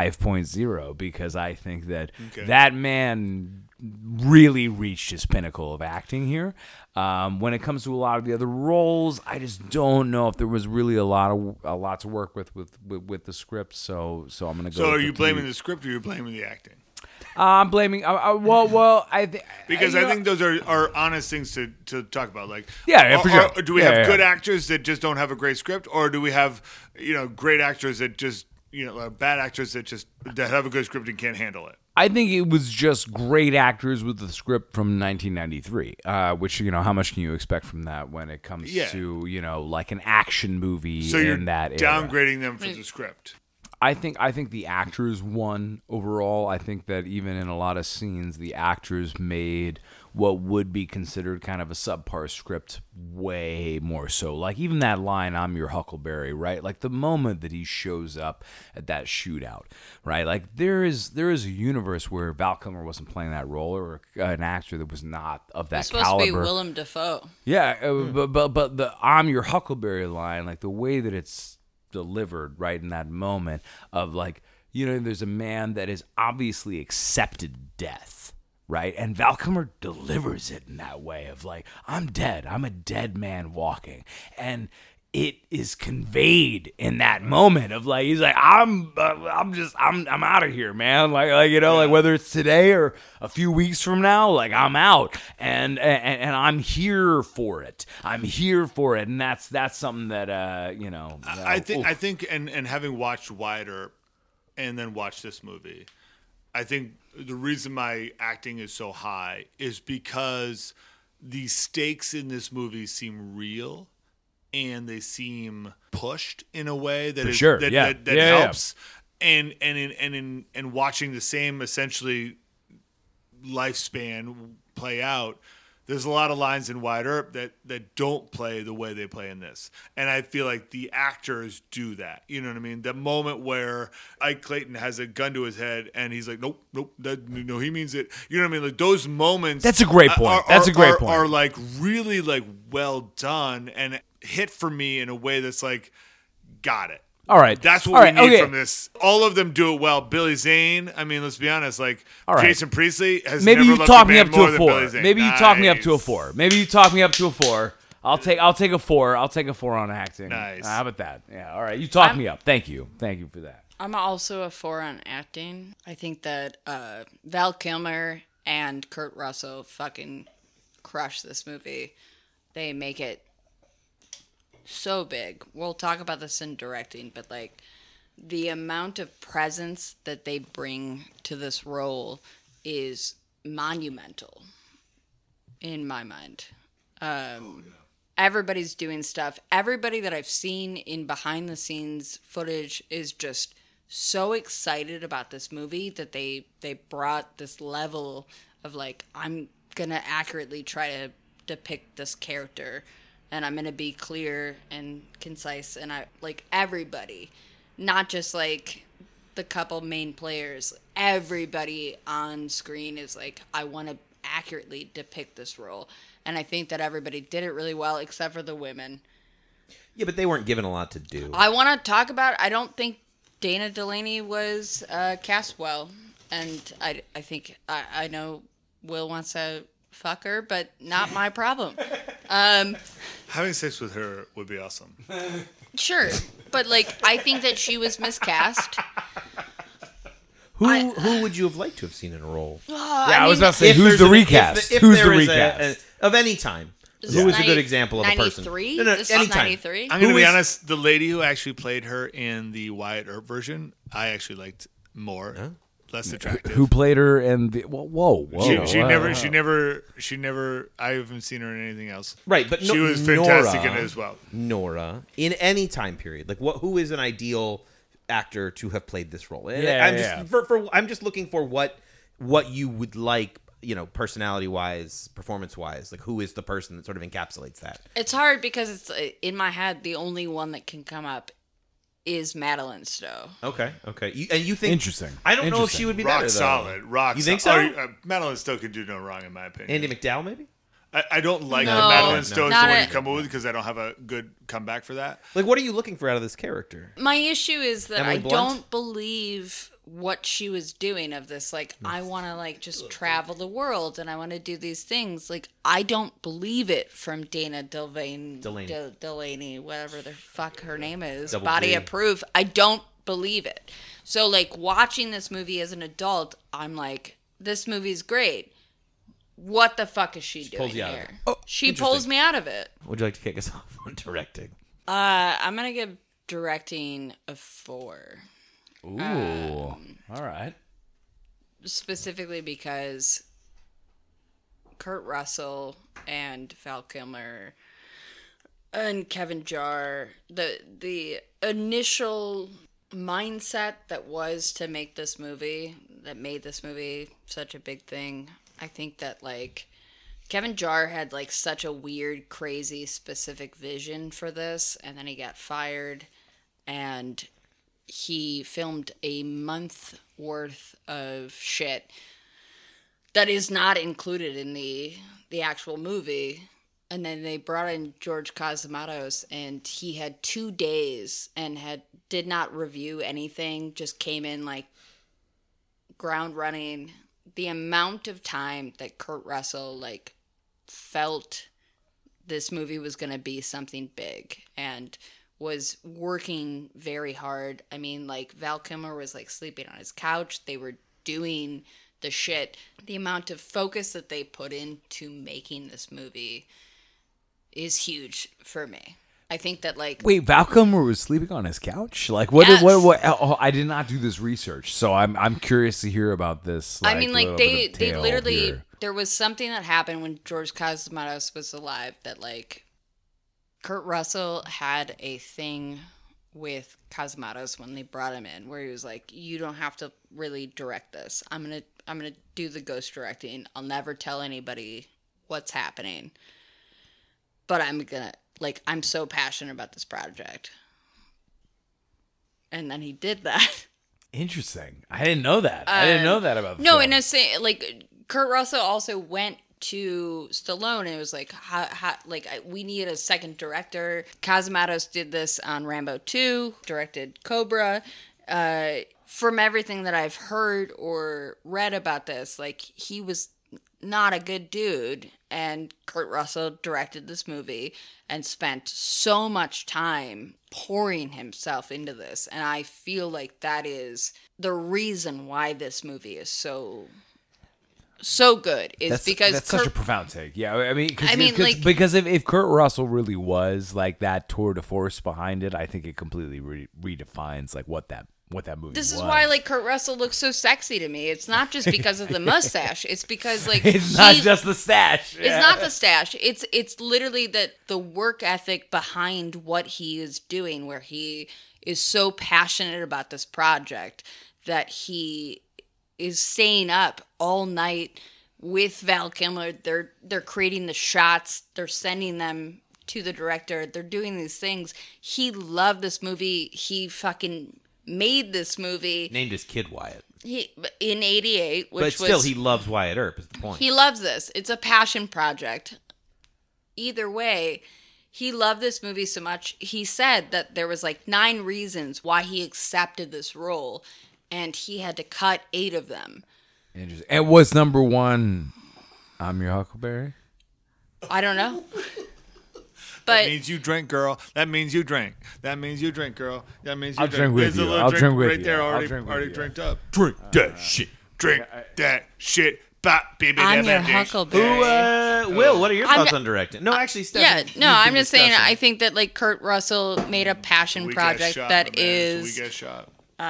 5.0 because I think that that man really reached his pinnacle of acting here. When it comes to a lot of the other roles, I just don't know if there was really a lot to work with the script. So I'm gonna go. So are you blaming the script or are you blaming the acting? I'm blaming. I think Because I think those are honest things to talk about. Like, for sure. Do we have good actors that just don't have a great script, or do we have great actors that just bad actors that have a good script and can't handle it? I think it was just great actors with the script from 1993, which, how much can you expect from that when it comes to, like an action movie so you're in that era? Downgrading them for the script. I think the actors won overall. I think that even in a lot of scenes, the actors made what would be considered kind of a subpar script way more so. Like even that line, "I'm your Huckleberry," right? Like the moment that he shows up at that shootout, right? Like there is a universe where Val Kilmer wasn't playing that role, or an actor that was not of that supposed caliber. to be Willem Dafoe. Yeah, but the "I'm your Huckleberry" line, like the way that it's delivered right in that moment of like, there's a man that has obviously accepted death, right? And Val Kilmer delivers it in that way of like, I'm dead. I'm a dead man walking. And it is conveyed in that moment of like, he's like, I'm out of here, man. Like whether it's today or a few weeks from now, like I'm out, and I'm here for it. I'm here for it, and that's something that I think, and having watched Wyatt Earp and then watched this movie, I think the reason my acting is so high is because the stakes in this movie seem real. And they seem pushed in a way that helps. And in watching the same essentially lifespan play out, there's a lot of lines in Wyatt Earp that don't play the way they play in this. And I feel like the actors do that. You know what I mean? The moment where Ike Clayton has a gun to his head and he's like, nope, no, he means it. You know what I mean? Like those moments. That's a great point. Are like really like well done and hit for me in a way that's like, got it. All right. That's what we need from this. All of them do it well. Billy Zane, I mean, let's be honest, like Jason Priestley has Maybe never you loved talk a me man up to more a than 4. Billy Zane. Maybe you talk me up to a 4. Maybe you talk me up to a 4. I'll take a 4. I'll take a 4 on acting. Nice. How about that? Yeah. All right. You talk me up. Thank you for that. I'm also a 4 on acting. I think that Val Kilmer and Kurt Russell fucking crush this movie. They make it so big. We'll talk about this in directing, but like the amount of presence that they bring to this role is monumental in my mind. Everybody's doing stuff. Everybody that I've seen in behind the scenes footage is just so excited about this movie that they brought this level of like, I'm gonna accurately try to depict this character and I'm gonna be clear and concise, and I like everybody, not just like the couple main players. Everybody on screen is like, I want to accurately depict this role, and I think that everybody did it really well except for the women. Yeah, but they weren't given a lot to do. I want to talk about, I don't think Dana Delaney was cast well, and I think I know Will wants to fuck her, but not my problem. Having sex with her would be awesome. Sure, but like I think that she was miscast. Who would you have liked to have seen in a role? I was about to say, who's the recast? Who's the recast? Of any time. Who is a good example of a person? 93? No, This is anytime. 93? I'm going to be honest. The lady who actually played her in the Wyatt Earp version, I actually liked more. Huh? Less attractive. Who played her in the... Whoa. She never... I haven't seen her in anything else. Right, but she was fantastic Nora, in it as well. Nora, in any time period, like who is an ideal actor to have played this role? And I'm just looking for what you would like, personality wise, performance wise. Like who is the person that sort of encapsulates that? It's hard because it's in my head. The only one that can come up is Madeline Stowe. Okay. You think interesting? I don't know if she would be rock better, solid. though. Rock. You think so? Madeline Stowe could do no wrong, in my opinion. Andy McDowell, maybe. I don't like No, the Madeline no. Stowe's Not the one a- you come up with because I don't have a good comeback for that. Like, what are you looking for out of this character? My issue is that Emily I Blunt? don't believe what she was doing of this. Like, I want to like just travel the world and I want to do these things. Like, I don't believe it from Dana Delaney, whatever the fuck her name is. Double Body D. of Proof. I don't believe it. So, like, watching this movie as an adult, I'm like, this movie's great. What the fuck is she doing pulls you out of here? it. Oh, She pulls me out of it. Would you like to kick us off on directing? I'm gonna give directing a 4. Ooh. All right. Specifically because Kurt Russell and Val Kilmer and Kevin Jarre, the initial mindset that was to make this movie, that made this movie such a big thing. I think that like Kevin Jarre had like such a weird, crazy, specific vision for this, and then he got fired, and he filmed a month worth of shit that is not included in the actual movie. And then they brought in George Cosmatos, and he had 2 days and did not review anything, just came in like ground running. The amount of time that Kurt Russell like felt this movie was going to be something big and was working very hard. I mean, like, Val Kilmer was like sleeping on his couch. They were doing the shit. The amount of focus that they put into making this movie is huge for me. I think that like Wait, Val Kilmer was sleeping on his couch? Like, what? Yes. What? Oh, I did not do this research, so I'm curious to hear about this. I mean, like little they bit of tale literally here. there was something that happened when George Cosmatos was alive that like Kurt Russell had a thing with Cosmatos when they brought him in, where he was like, "You don't have to really direct this. I'm gonna do the ghost directing. I'll never tell anybody what's happening, but I'm so passionate about this project." And then he did that. Interesting. I didn't know that. I didn't know that about the No, film. and I say like Kurt Russell also went to Stallone and it was like, we need a second director. Cosmatos did this on Rambo 2, directed Cobra. From everything that I've heard or read about this, like he was not a good dude, and Kurt Russell directed this movie and spent so much time pouring himself into this, and I feel like that is the reason why this movie is so good is because that's Kurt, such a profound take. Yeah, I mean, like- because if Kurt Russell really was like that tour de force behind it, I think it completely redefines like what that movie this was. is why like Kurt Russell looks so sexy to me. It's not just because of the mustache. It's because like it's not just the stash. It's not the stash. It's literally that the work ethic behind what he is doing, where he is so passionate about this project that he is staying up all night with Val Kilmer. They're creating the shots. They're sending them to the director. They're doing these things. He loved this movie. He fucking made this movie. Named his kid Wyatt. In '88, which But still, was, he loves Wyatt Earp, is the point. he loves this. It's a passion project. Either way, he loved this movie so much. He said that there was like 9 reasons why he accepted this role, and he had to cut 8 of them. Interesting. And was number 1 I'm Your Huckleberry? I don't know. That But means you drink, girl. That means you drink. That means you drink, girl. That means you I'll drink with There's a you. little I'll drink drink with right you. there I'll already drink with already you. drinked up. Drink that shit. Drink that shit. Bop, baby. I'm that your dish. Huckleberry. Will, what are your I'm thoughts not- on directing? No, actually, yeah, Steph. no, I'm just saying. I think that like Kurt Russell made a passion We project get shot, that my man. is We get shot.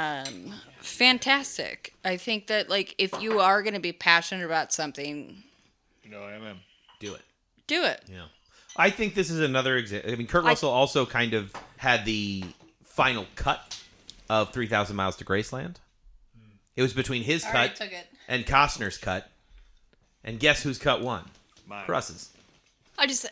fantastic. I think that like if you are going to be passionate about something, You know I am. do it. do it. Yeah. I think this is another example. I mean, Kurt Russell also kind of had the final cut of 3,000 Miles to Graceland. It was between his Already cut took it. and Costner's cut. And guess whose cut won? Mine. Russ's.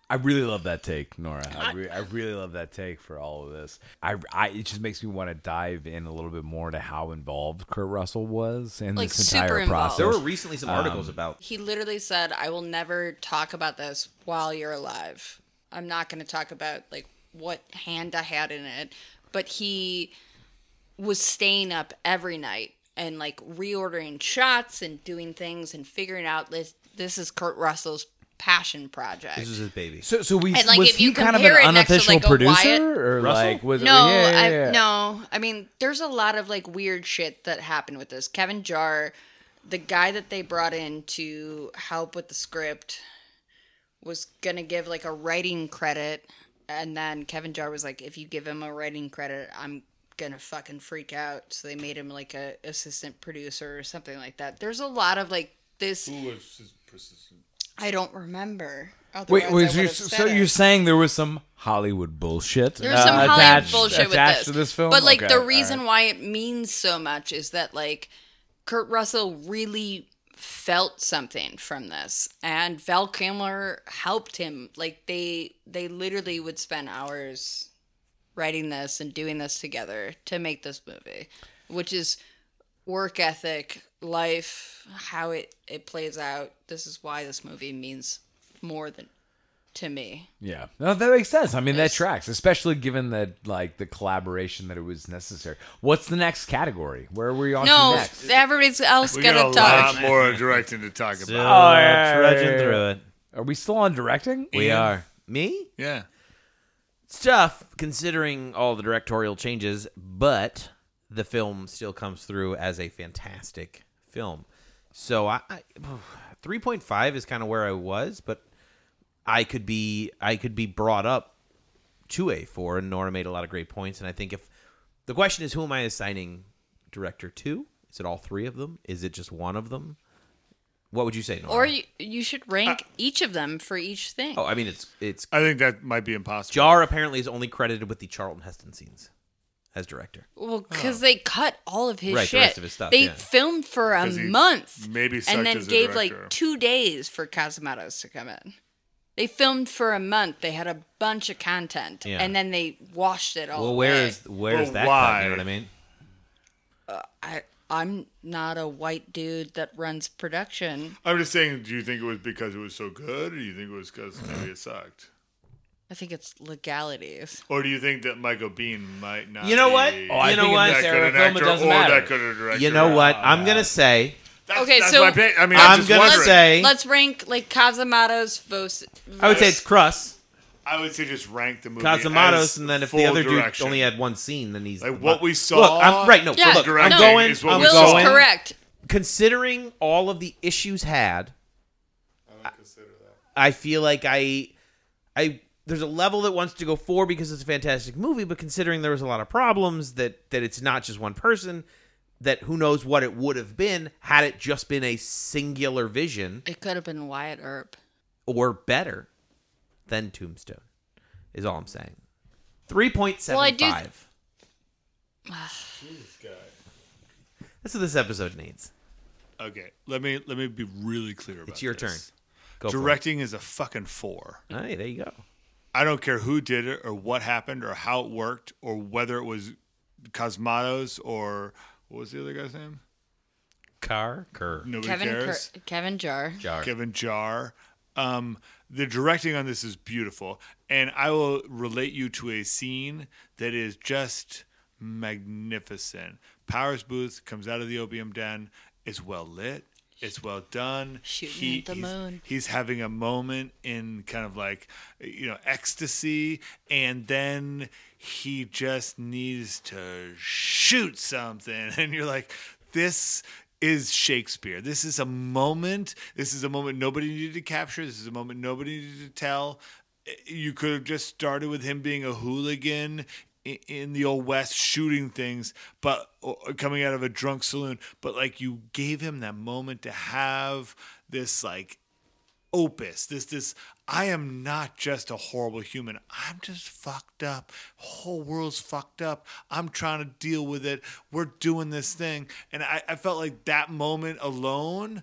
I really love that take, Nora. I really love that take for all of this. It just makes me want to dive in a little bit more to how involved Kurt Russell was in Like, this super entire involved. process. There were recently some articles about. He literally said, I will never talk about this while you're alive. I'm not going to talk about, like, what hand I had in it. But he was staying up every night and, like, reordering shots and doing things and figuring out this is Kurt Russell's passion project. This was his baby. So And, like, was if he you kind of an compare it next to, unofficial like, a producer, Wyatt- or Russell? like was No, yeah. no. I mean, there's a lot of like weird shit that happened with this. Kevin Jarre, the guy that they brought in to help with the script, was gonna give like a writing credit, and then Kevin Jarre was like, "If you give him a writing credit, I'm gonna fucking freak out." So they made him like a assistant producer or something like that. There's a lot of like this. Who was his persistent? I don't remember. Wait, Otherwise, I so, would've so said it. you're saying there was some Hollywood bullshit? There's some Hollywood attached, bullshit attached with to this film, But like Okay, the all reason right. why it means so much is that like Kurt Russell really felt something from this, and Val Kilmer helped him. Like they literally would spend hours writing this and doing this together to make this movie, which is work ethic, life, how it plays out. This is why this movie means more than to me. Yeah, no, that makes sense. I mean, that tracks, especially given that like the collaboration that it was necessary. What's the next category? Where are we on to No, next? everybody's else We got gonna a talk. lot more directing to talk So, about. trudging through it. Are we still on directing? We are. Me? Yeah. It's tough considering all the directorial changes, but the film still comes through as a fantastic film. So I 3.5 is kind of where I was, but I could be brought up to a 4, and Nora made a lot of great points. And I think if the question is, who am I assigning director to? Is it all three of them? Is it just one of them? What would you say, Nora? Or you should rank each of them for each thing. Oh, I mean, it's I think that might be impossible. Jar apparently is only credited with the Charlton Heston scenes as director. Well, because they cut all of his Right, the shit. rest of his stuff, They yeah. filmed for a 'Cause he month, maybe sucked and then as a gave director. like 2 days for Cosmatos to come in. They filmed for a month. They had a bunch of content, Yeah. and then they washed it all Well, away. where's But that why? cut? You know what I mean? I'm not a white dude that runs production. I'm just saying, do you think it was because it was so good, or do you think it was because maybe it sucked? I think it's legalities. Or do you think that Michael Bean might not You know be what? I You know think in what? this that era good of an film, it actor doesn't or matter. that good a director? You know what? I'm gonna say. Okay, that's so my opinion. I mean, I'm just gonna wondering. say. Let's rank like Cosmatos versus. I would say it's Cruss, I would say just rank the movie Cosmatos, as and then if full the other direction. dude only had one scene, then he's Like what we saw. Look, I'm right. No, Yeah, so look, I'm directing going. is what I'm we Will's saw. going. correct. Considering all of the issues had, I feel like I there's a level that wants to go 4 because it's a fantastic movie, but considering there was a lot of problems that it's not just one person, that who knows what it would have been had it just been a singular vision, It could have been Wyatt Earp. or better than Tombstone, is all I'm saying. 3.75. Well, I do That's what this episode needs. Okay, let me be really clear about It's your turn. this. Go for it. Directing is a fucking 4. Hey, there you go. I don't care who did it or what happened or how it worked or whether it was Cosmatos or what was the other guy's name? Kerr. Nobody Kevin cares. Kevin Jarre. Jar. Kevin Jarre. The directing on this is beautiful, and I will relate you to a scene that is just magnificent. Powers Booth comes out of the opium den. It's well lit. It's well done. Shooting at the moon. He's having a moment in kind of like, ecstasy, and then he just needs to shoot something, and you're like, this is Shakespeare. This is a moment. This is a moment nobody needed to capture. This is a moment nobody needed to tell. You could have just started with him being a hooligan in the old West shooting things, but coming out of a drunk saloon. But like you gave him that moment to have this like opus, this I am not just a horrible human. I'm just fucked up. Whole world's fucked up. I'm trying to deal with it. We're doing this thing. And I felt like that moment alone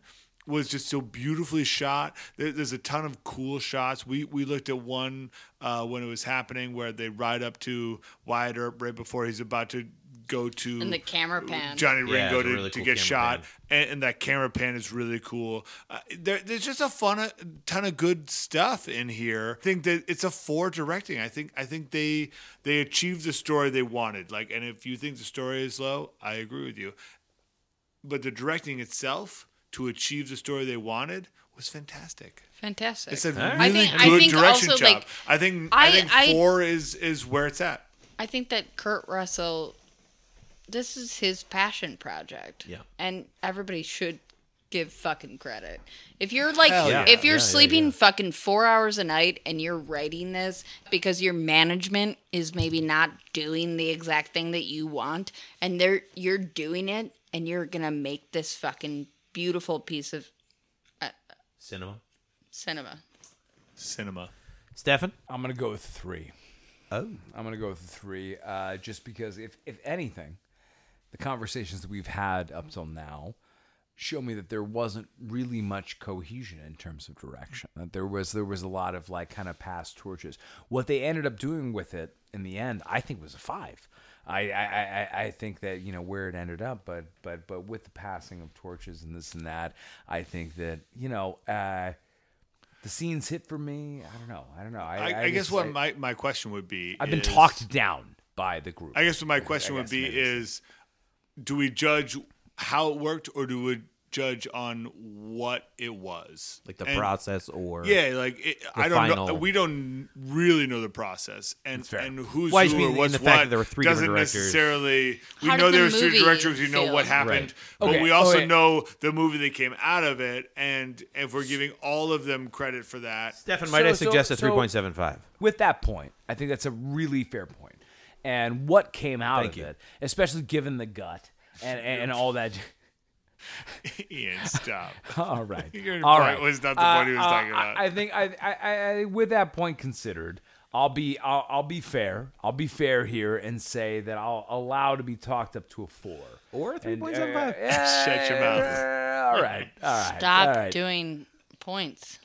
was just so beautifully shot. There's a ton of cool shots. We looked at one when it was happening where they ride up to Wyatt Earp right before he's about to go to And the camera pan. Johnny Yeah, Ringo it's a really to cool get camera shot, pan. and that camera pan is really cool. There's just a ton of good stuff in here. I think that it's a 4 directing. I think they achieved the story they wanted. Like, and if you think the story is low, I agree with you. But the directing itself to achieve the story they wanted was fantastic. Fantastic. It's a right. really I good think direction also, job. like, I think I 4 is where it's at. I think that Kurt Russell, this is his passion project. Yeah. And everybody should give fucking credit. If you're like, Hell yeah. if you're Yeah, sleeping yeah. fucking 4 hours a night and you're writing this because your management is maybe not doing the exact thing that you want, and you're doing it, and you're gonna make this fucking beautiful piece of Cinema. cinema. Stefan? I'm gonna go with 3. Oh. I'm gonna go with 3, just because if anything, the conversations that we've had up till now show me that there wasn't really much cohesion in terms of direction. That there was a lot of like kind of passed torches. What they ended up doing with it in the end, I think, was a 5. I think that, you know, where it ended up, but with the passing of torches and this and that, I think that, you know, the scenes hit for me. I don't know. I guess what my question would be, I've been is- talked down by the group. I guess what my question would be maybe is, do we judge how it worked, or do we judge on what it was, Like the And- process or... Yeah, like I don't know. final- We don't really know the process, and fair. who's Well, I just who mean or in what's the fact what that there were 3 doesn't different directors. necessarily. We How know did the there was 3 movie directors. We know what feel? happened, Right. but Okay, we also okay. know the movie that came out of it, and if we're giving all of them credit for that, Stefan, might I So- suggest a so- 3.75? With that point, I think that's a really fair point. And what came out Thank of you. it, especially given the gut and all that. Ian, stop. All right. Your All point right. was not the point he was talking about. I think I with that point considered, I'll be fair. I'll be fair here and say that I'll allow to be talked up to a 4 Or a And, 3.75? Shut your mouth. All right. Stop all right. doing points.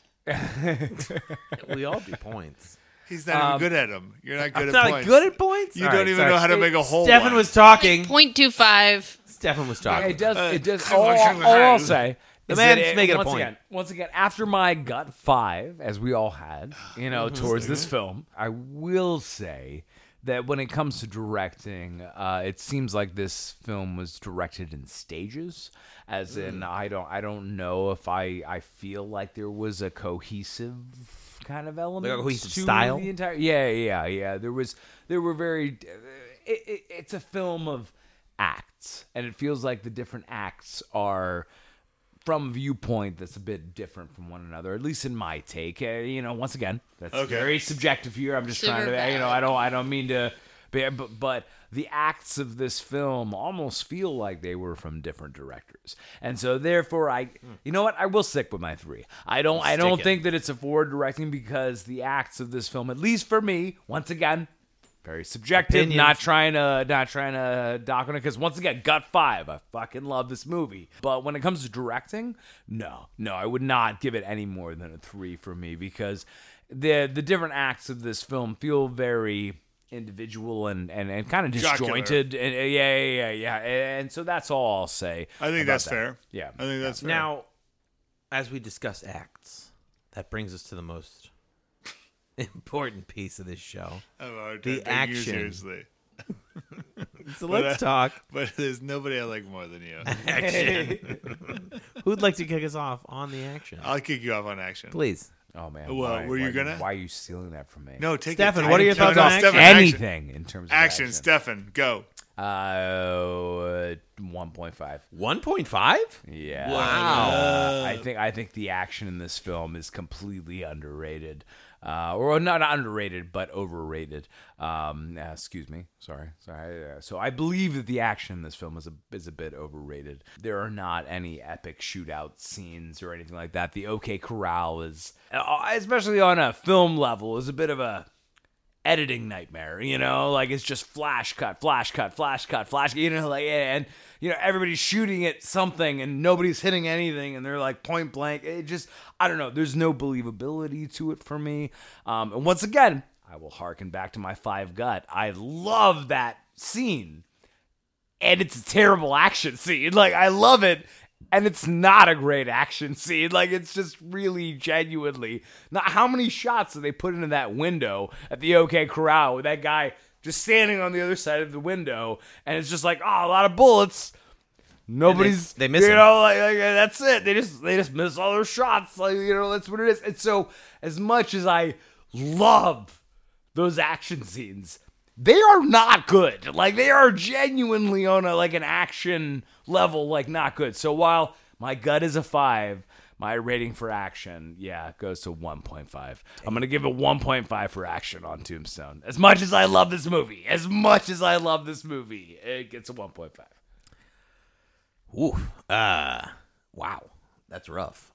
We all do points. He's not even good at them. You're not good I'm at not points. good at points? You All don't right, even sorry. know how to make a whole Stefan one. was talking. 0.25. Stefan was talking. It does. It does. come All, on, all I'll say, The is man's that making a once point. Once again, after my gut 5, as we all had, you know, towards this film, I will say that when it comes to directing, it seems like this film was directed in stages. As in, I don't know if I feel like there was a cohesive kind of element, Like a cohesive to style? the entire. Yeah. There were very. It's a film of acts, and it feels like the different acts are from a viewpoint that's a bit different from one another, at least in my take. You know, once again, that's Okay. very subjective here. I'm just trying Super to, you know, valid. I don't mean to, but the acts of this film almost feel like they were from different directors, and so therefore, you know what, I will stick with my 3. I don't Stick it. think that it's a forward directing because the acts of this film, at least for me, once again, very subjective. Opinions. Not trying to dock on it because once again, gut 5. I fucking love this movie, but when it comes to directing, no, I would not give it any more than a 3 for me because the different acts of this film feel very individual and kind of Jocular. disjointed. And yeah. And so that's all I'll say. I think about that's that. fair. Yeah. I think that's fair. Now, as we discuss acts, that brings us to the most important piece of this show. the the action. action. Seriously. So But, let's talk But there's nobody I like more than you. action. Who'd like to kick us off on the action? I'll kick you off on action. Please. Oh man. Well, why- were you why- gonna? Why are you stealing that from me? No, take Stefan, it. what are your thoughts on action? Stefan, action. Anything in terms of Action, Stefan, go. 1.5. 1.5? Yeah. Wow. I think the action in this film is completely underrated. Or not underrated, but overrated. Excuse me. Sorry. So I believe that the action in this film is a bit overrated. There are not any epic shootout scenes or anything like that. The OK Corral is, especially on a film level, is a bit of a editing nightmare, like it's just flash cut, flash cut, flash cut, flash, and everybody's shooting at something and nobody's hitting anything and they're like point blank. It just, I don't know. There's no believability to it for me. And once again, I will harken back to my 5 gut. I love that scene and it's a terrible action scene. Like I love it. And it's not a great action scene. Like, it's just really genuinely. Not how many shots do they put into that window at the OK Corral with that guy just standing on the other side of the window, and it's just like, a lot of bullets. Nobody's they miss him. like that's it. They just miss all their shots. Like, that's what it is. And so, as much as I love those action scenes, they are not good. Like, they are genuinely on an action level, like, not good. So while my gut is a 5, my rating for action, goes to 1.5. I'm going to give it 1.5 for action on Tombstone. As much as I love this movie, it gets a 1.5. Ooh. Wow. That's rough.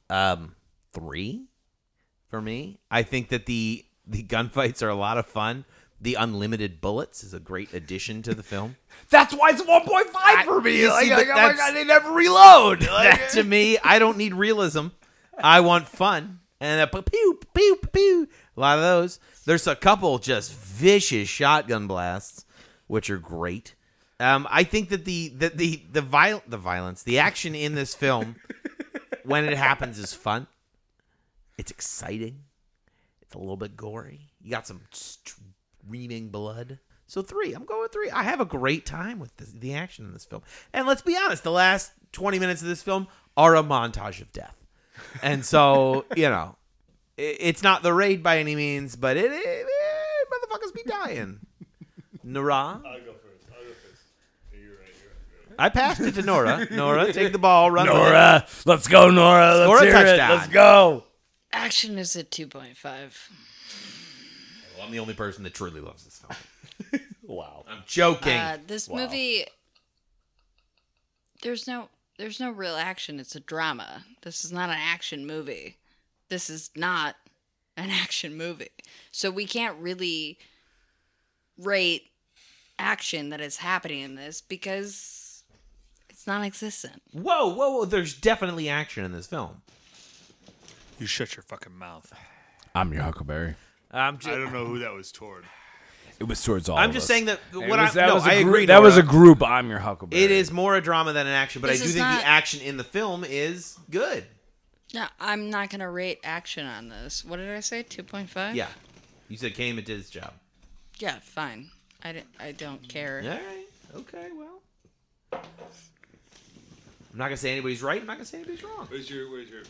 3 for me. I think that the gunfights are a lot of fun. The unlimited bullets is a great addition to the film. That's why it's 1.5 for me. You see, but oh my God, they never reload. That, to me, I don't need realism. I want fun. And pew, pew, pew. A lot of those. There's a couple just vicious shotgun blasts, which are great. I think that the violence, the action in this film, when it happens, is fun. It's exciting. It's a little bit gory. You got some streaming blood. So 3. I'm going with 3. I have a great time with the action in this film. And let's be honest, the last 20 minutes of this film are a montage of death. And so, it's not the raid by any means, but it motherfuckers be dying. Nora? I'll go first. You're right. I passed it to Nora. Nora, take the ball, run with it. Nora, let's go, Nora. Score Let's a hear touchdown. it. Let's go. Action is at 2.5. Well, I'm the only person that truly loves this film. Wow. I'm joking. This movie, there's no real action. It's a drama. This is not an action movie. This is not an action movie. So we can't really rate action that is happening in this because it's non-existent. Whoa. There's definitely action in this film. You shut your fucking mouth. I'm your Huckleberry. I don't know who that was toward. It was towards all I'm of just us. saying that I agree. That was a Nora. group. I'm your Huckleberry. It is more a drama than an action, but This I do is think not- the action in the film is good. No, I'm not going to rate action on this. What did I say? 2.5? Yeah. You said came and did his job. Yeah, fine. I don't care. All right. Okay, well. I'm not going to say anybody's right. I'm not going to say anybody's wrong. Where's your?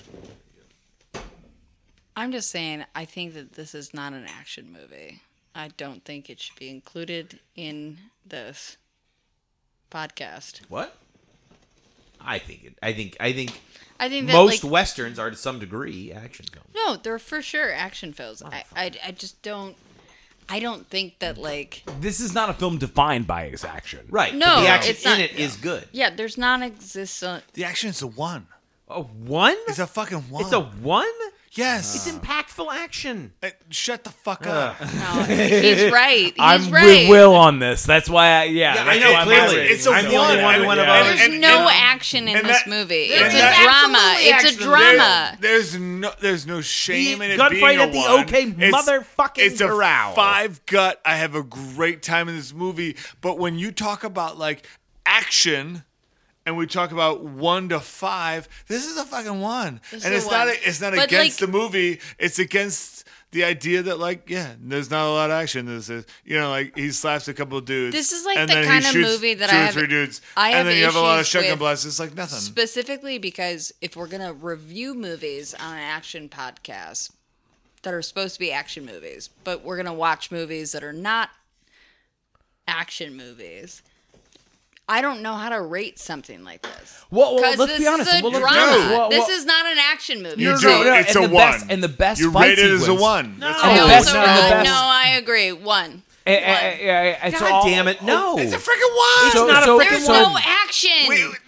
I'm just saying, I think that this is not an action movie. I don't think it should be included in this podcast. What? I think I think that most like, Westerns are to some degree action films. no, they're for sure action films. I just don't. I don't think that like. This is not a film defined by its action. Right. No, but the action it's not- in it is good. Yeah, there's non-existent. The action is a 1. A 1? It's a fucking 1. It's a 1? yes. It's impactful action. Shut the fuck up. No, he's right. He's I'm right. with Will on this. That's why Yeah, I that's know, why I'm clearly. rating It's a I'm the only one who went above it. There's no action in and this that- movie. and It's a that- drama. absolutely It's a action. drama. There's no shame The in it gunfight being a at the 1. OK motherfucking It's a Corral. 5 gut. I have a great time in this movie. But when you talk about like action, and we talk about 1 to 5, this is a fucking 1. This And is it's a not. 1. It's not But, against like- the movie. It's against the idea that like there's not a lot of action. This is like he slaps a couple of dudes. This is like and the then he kind of shoots movie that 2 I or have- 3 dudes. I have and then you have a lot of issues shotgun with blasts. It's like nothing. Specifically because if we're going to review movies on an action podcast that are supposed to be action movies, but we're going to watch movies that are not action movies, I don't know how to rate something like this. Well, Because let's this be honest. is a Well, let's be drama. honest. Well, This is not an action movie. You So- do. It's and a the best- 1. and the best You fight rate it as a sequence. 1. No. I the best- also and the rate- best- no, I agree. 1. And so God all- damn it, no. It's a freaking 1. It's not a so- freaking There's one. no action. Wait,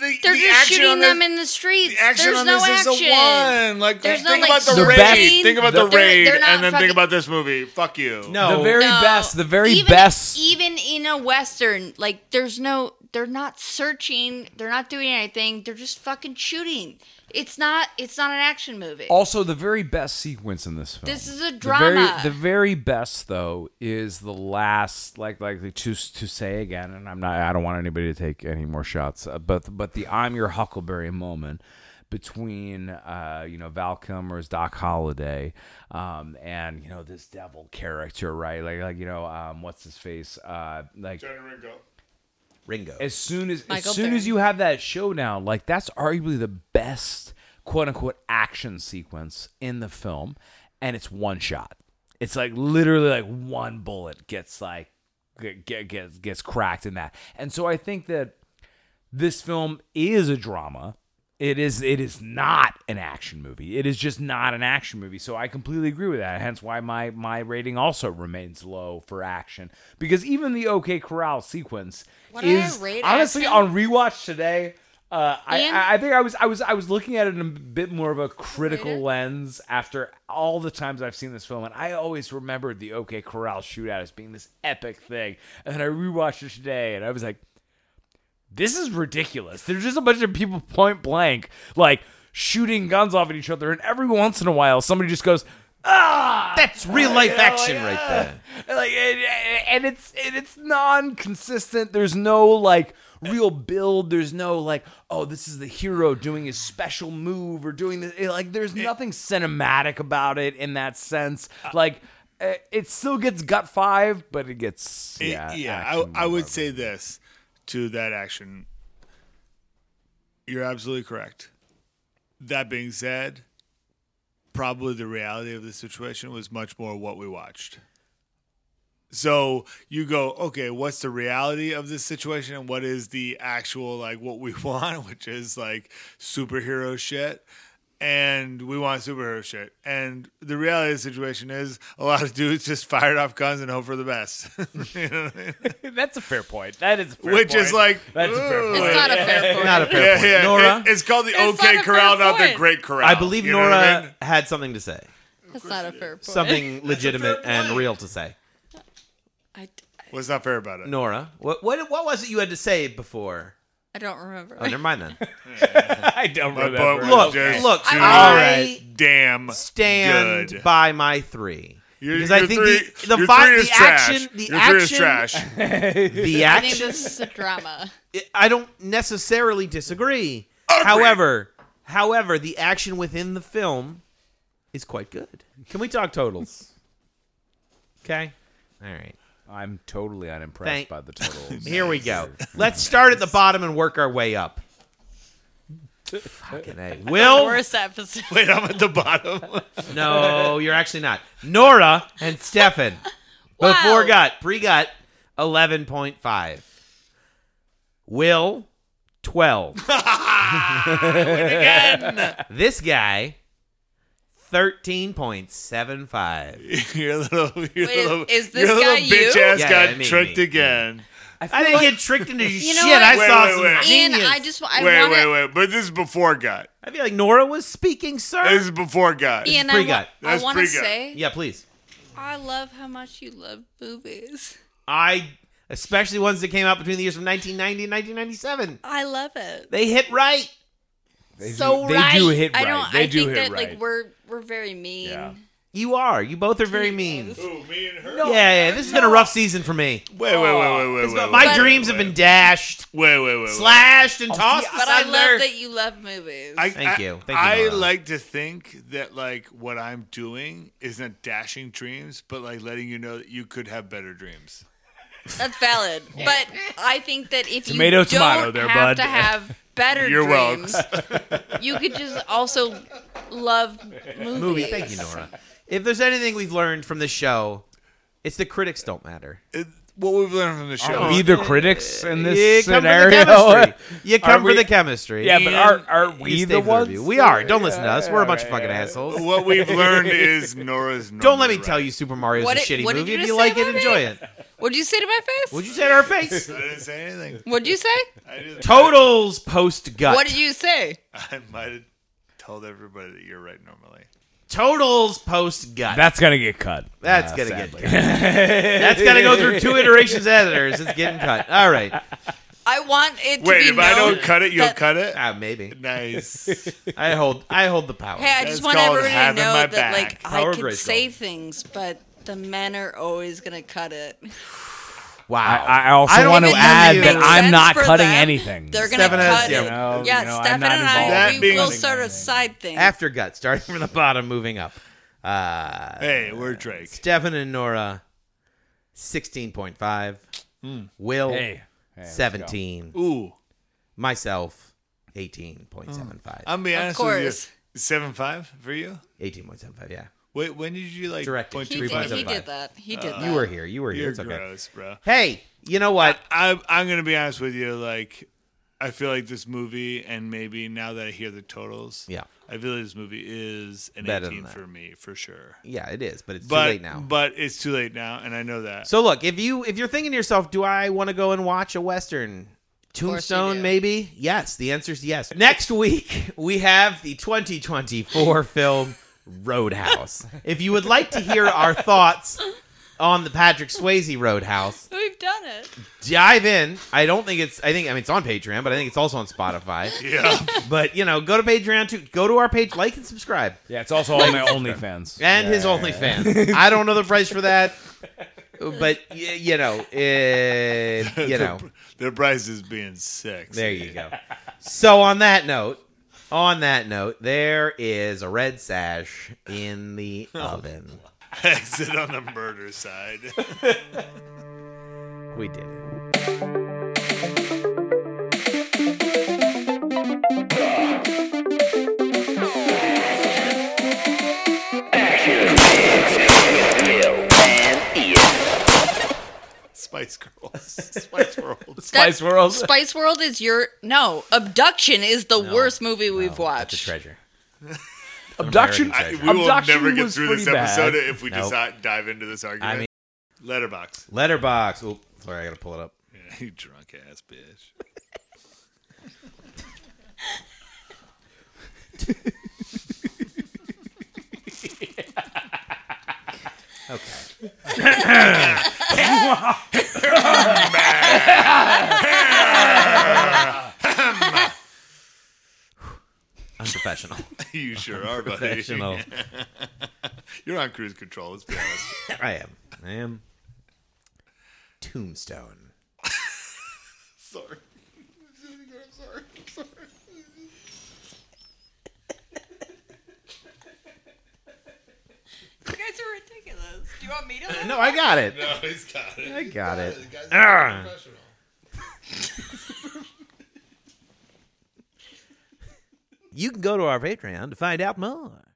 They're the just action shooting on them this- in the streets. The action There's on no this action. is a 1. Like, There's think no, about like, the raid. shooting. Think about They're- the raid, they're not and then think fucking- about this movie. Fuck you. No. The very No. best. The very even, best. Even in a Western, like, they're not searching. They're not doing anything. They're just fucking shooting. It's not an action movie. Also, the very best sequence in this film. This is a drama. The very best, though, is the last, like to say again, and I don't want anybody to take any more shots, but the "I'm Your Huckleberry" moment between Val Kilmer's Doc Holliday and this devil character, right? What's his face? Ringo. As soon as Michael as you have that showdown, like that's arguably the best quote unquote action sequence in the film, and it's one shot. It's like literally like one bullet gets gets cracked in that. And so I think that this film is a drama. It is not an action movie. It is just not an action movie. So I completely agree with that. Hence why my rating also remains low for action. Because even the OK Corral sequence is honestly on rewatch today. I think I was looking at it in a bit more of a critical lens after all the times I've seen this film, and I always remembered the OK Corral shootout as being this epic thing. And then I rewatched it today, and I was like, this is ridiculous. There's just a bunch of people point blank, like shooting guns off at each other, and every once in a while, somebody just goes, "Ah!" That's real life action right there. Like, and it's non-consistent. There's no like real build. There's no like, oh, this is the hero doing his special move or doing this. Like, there's nothing cinematic about it in that sense. Like, it still gets gut 5, but it gets I would say this to that action. You're absolutely correct. That being said, probably the reality of the situation was much more what we watched. So you go, okay, what's the reality of this situation and what is the actual, like, what we want, which is like superhero shit. And we want superhero shit. And the reality of the situation is a lot of dudes just fired off guns and hope for the best. You know what I mean? That's a fair point. That is a fair Which point. is like, That's a fair point. It's not a fair point. Not a fair point. Nora, It's called the It's OK not a Corral, fair not the point. Great Corral. I believe You know Nora what I mean? had something to say. That's not a fair point. Something legitimate and real to say. What's not fair about it? Nora, what was it you had to say before? I don't remember. Oh, never mind then. I don't My remember. boat was Look, just look, too I damn stand good. by my 3. Your- Because your I think three- the your vi- three the is trash. action, the Your three is action, trash. the I think action. this is a drama. I don't necessarily disagree. Agree. However, the action within the film is quite good. Can we talk totals? Okay. All right. I'm totally unimpressed by the totals. Here we go. Let's start at the bottom and work our way up. Fucking A. Will? Worst episode. Wait, I'm at the bottom. No, you're actually not. Nora and Stefan. Wow. Before gut, pre-gut, 11.5. Will, 12. This guy, 13.75. You're a little, is this your little guy you? bitch ass Yeah, got me, tricked me. again. I didn't get tricked into shit. know what? I Wait, saw wait, some wait. Ian, genius. I Wait, want wait. But this is before gut. I feel like Nora was speaking, sir. This is before gut. Ian, pre-gut. I That's want to pre-gut. say, Yeah, please. I love how much you love movies. Especially ones that came out between the years of 1990 and 1997. I love it. They hit right. They So do, right. They do hit right. I don't. They I do think hit that right. like we're very mean. Yeah. You are. You both are very mean. Ooh, me and her. Yeah. This has been a rough season for me. Wait. My dreams have been dashed, Wait. slashed, and tossed But I asunder. love that you love movies. Thank you. Thank you, I Nora. like to think that like what I'm doing isn't dashing dreams, but like letting you know that you could have better dreams. That's valid. But I think that if Tomato, you tomato don't there, have bud. to have better You're dreams, you could just also love movies. Movie. Thank you, Nora. If there's anything we've learned from this show, it's the critics don't matter. What we've learned from the show. Are we the critics in You this come scenario? for the chemistry. You come Are for we- the chemistry. Yeah, but And are you we stay the for ones? review. We are. Don't listen to us. We're a bunch of fucking assholes. What we've learned is Nora's. Don't let me normally tell right. you Super Mario's What a did- shitty what did movie. you If just you say like it, about me? enjoy it. What What'd you say to my face? What'd you say to our face? I didn't say anything. What'd you say? I didn't. Totals post gut. What did you say? I might have told everybody that you're right normally. Totals post gut. That's gonna get cut. That's gonna sadly. get cut. That's gonna go through 2 iterations of editors. It's getting cut. All right. I want it to Wait, be if I known don't cut it, you'll that- cut it? Maybe. Nice. I hold the power. Hey, I That's just want called everybody to having know my that, back. Power I can Grayskull. say things, but the men are always gonna cut it. Wow. I also I don't want to even add think it that makes I'm sense not for cutting them. anything. They're gonna Stefan has- cut yeah, it. you know, Yeah, I'm Stefan not and involved. I, That we will being- start a side thing. After gut, starting from the bottom, moving up. Hey, we're Drake. Stefan and Nora, 16.5. Will, Hey, let's 17. Ooh. Myself, 18.75. I'm gonna be Of honest with course. you. 7.5 for you? 18.75, yeah. Wait, when did you like Directed. point he, two did, five? he did that. He did that. You were here. You were here. You're It's okay. gross, bro. Hey, you know what? I'm gonna be honest with you. Like, I feel like this movie, and maybe now that I hear the totals, Yeah. I feel like this movie is an Better 18 than that. for me for sure. Yeah, it is, but it's But too late now. But it's too late now, and I know that. So look, if you're thinking to yourself, do I want to go and watch a Western? course you Tombstone, do. maybe? Yes. The answer is yes. Next week, we have the 2024 film Roadhouse. If you would like to hear our thoughts on the Patrick Swayze Roadhouse, We've done it. dive in. I mean, it's on Patreon, but I think it's also on Spotify. Yeah. But, go to Patreon too. Go to our page, like and subscribe. Yeah, it's also on my OnlyFans. And his OnlyFans. I don't know the price for that. But, The price is being sick. there you go. So on that note, there is a red sash in the oven. Exit on the murder side. We did it. Spice Girls. Spice World. Spice World. Spice World is Abduction is the worst movie we've That's a watched. treasure. Abduction. American We will Abduction never get was through this pretty bad. episode if we just Nope. not dive into this argument. I mean- Letterbox. Letterbox. Oh, sorry, I gotta pull it up. Yeah, you drunk ass bitch. Okay. Unprofessional. You sure are, buddy. Professional. You're on cruise control, let's be honest. I am. Tombstone. Sorry. I'm sorry. You guys are ridiculous. Do you want me to? No, I got it. No, he's got it. I got it. The guy's Ah. professional. You can go to our Patreon to find out more.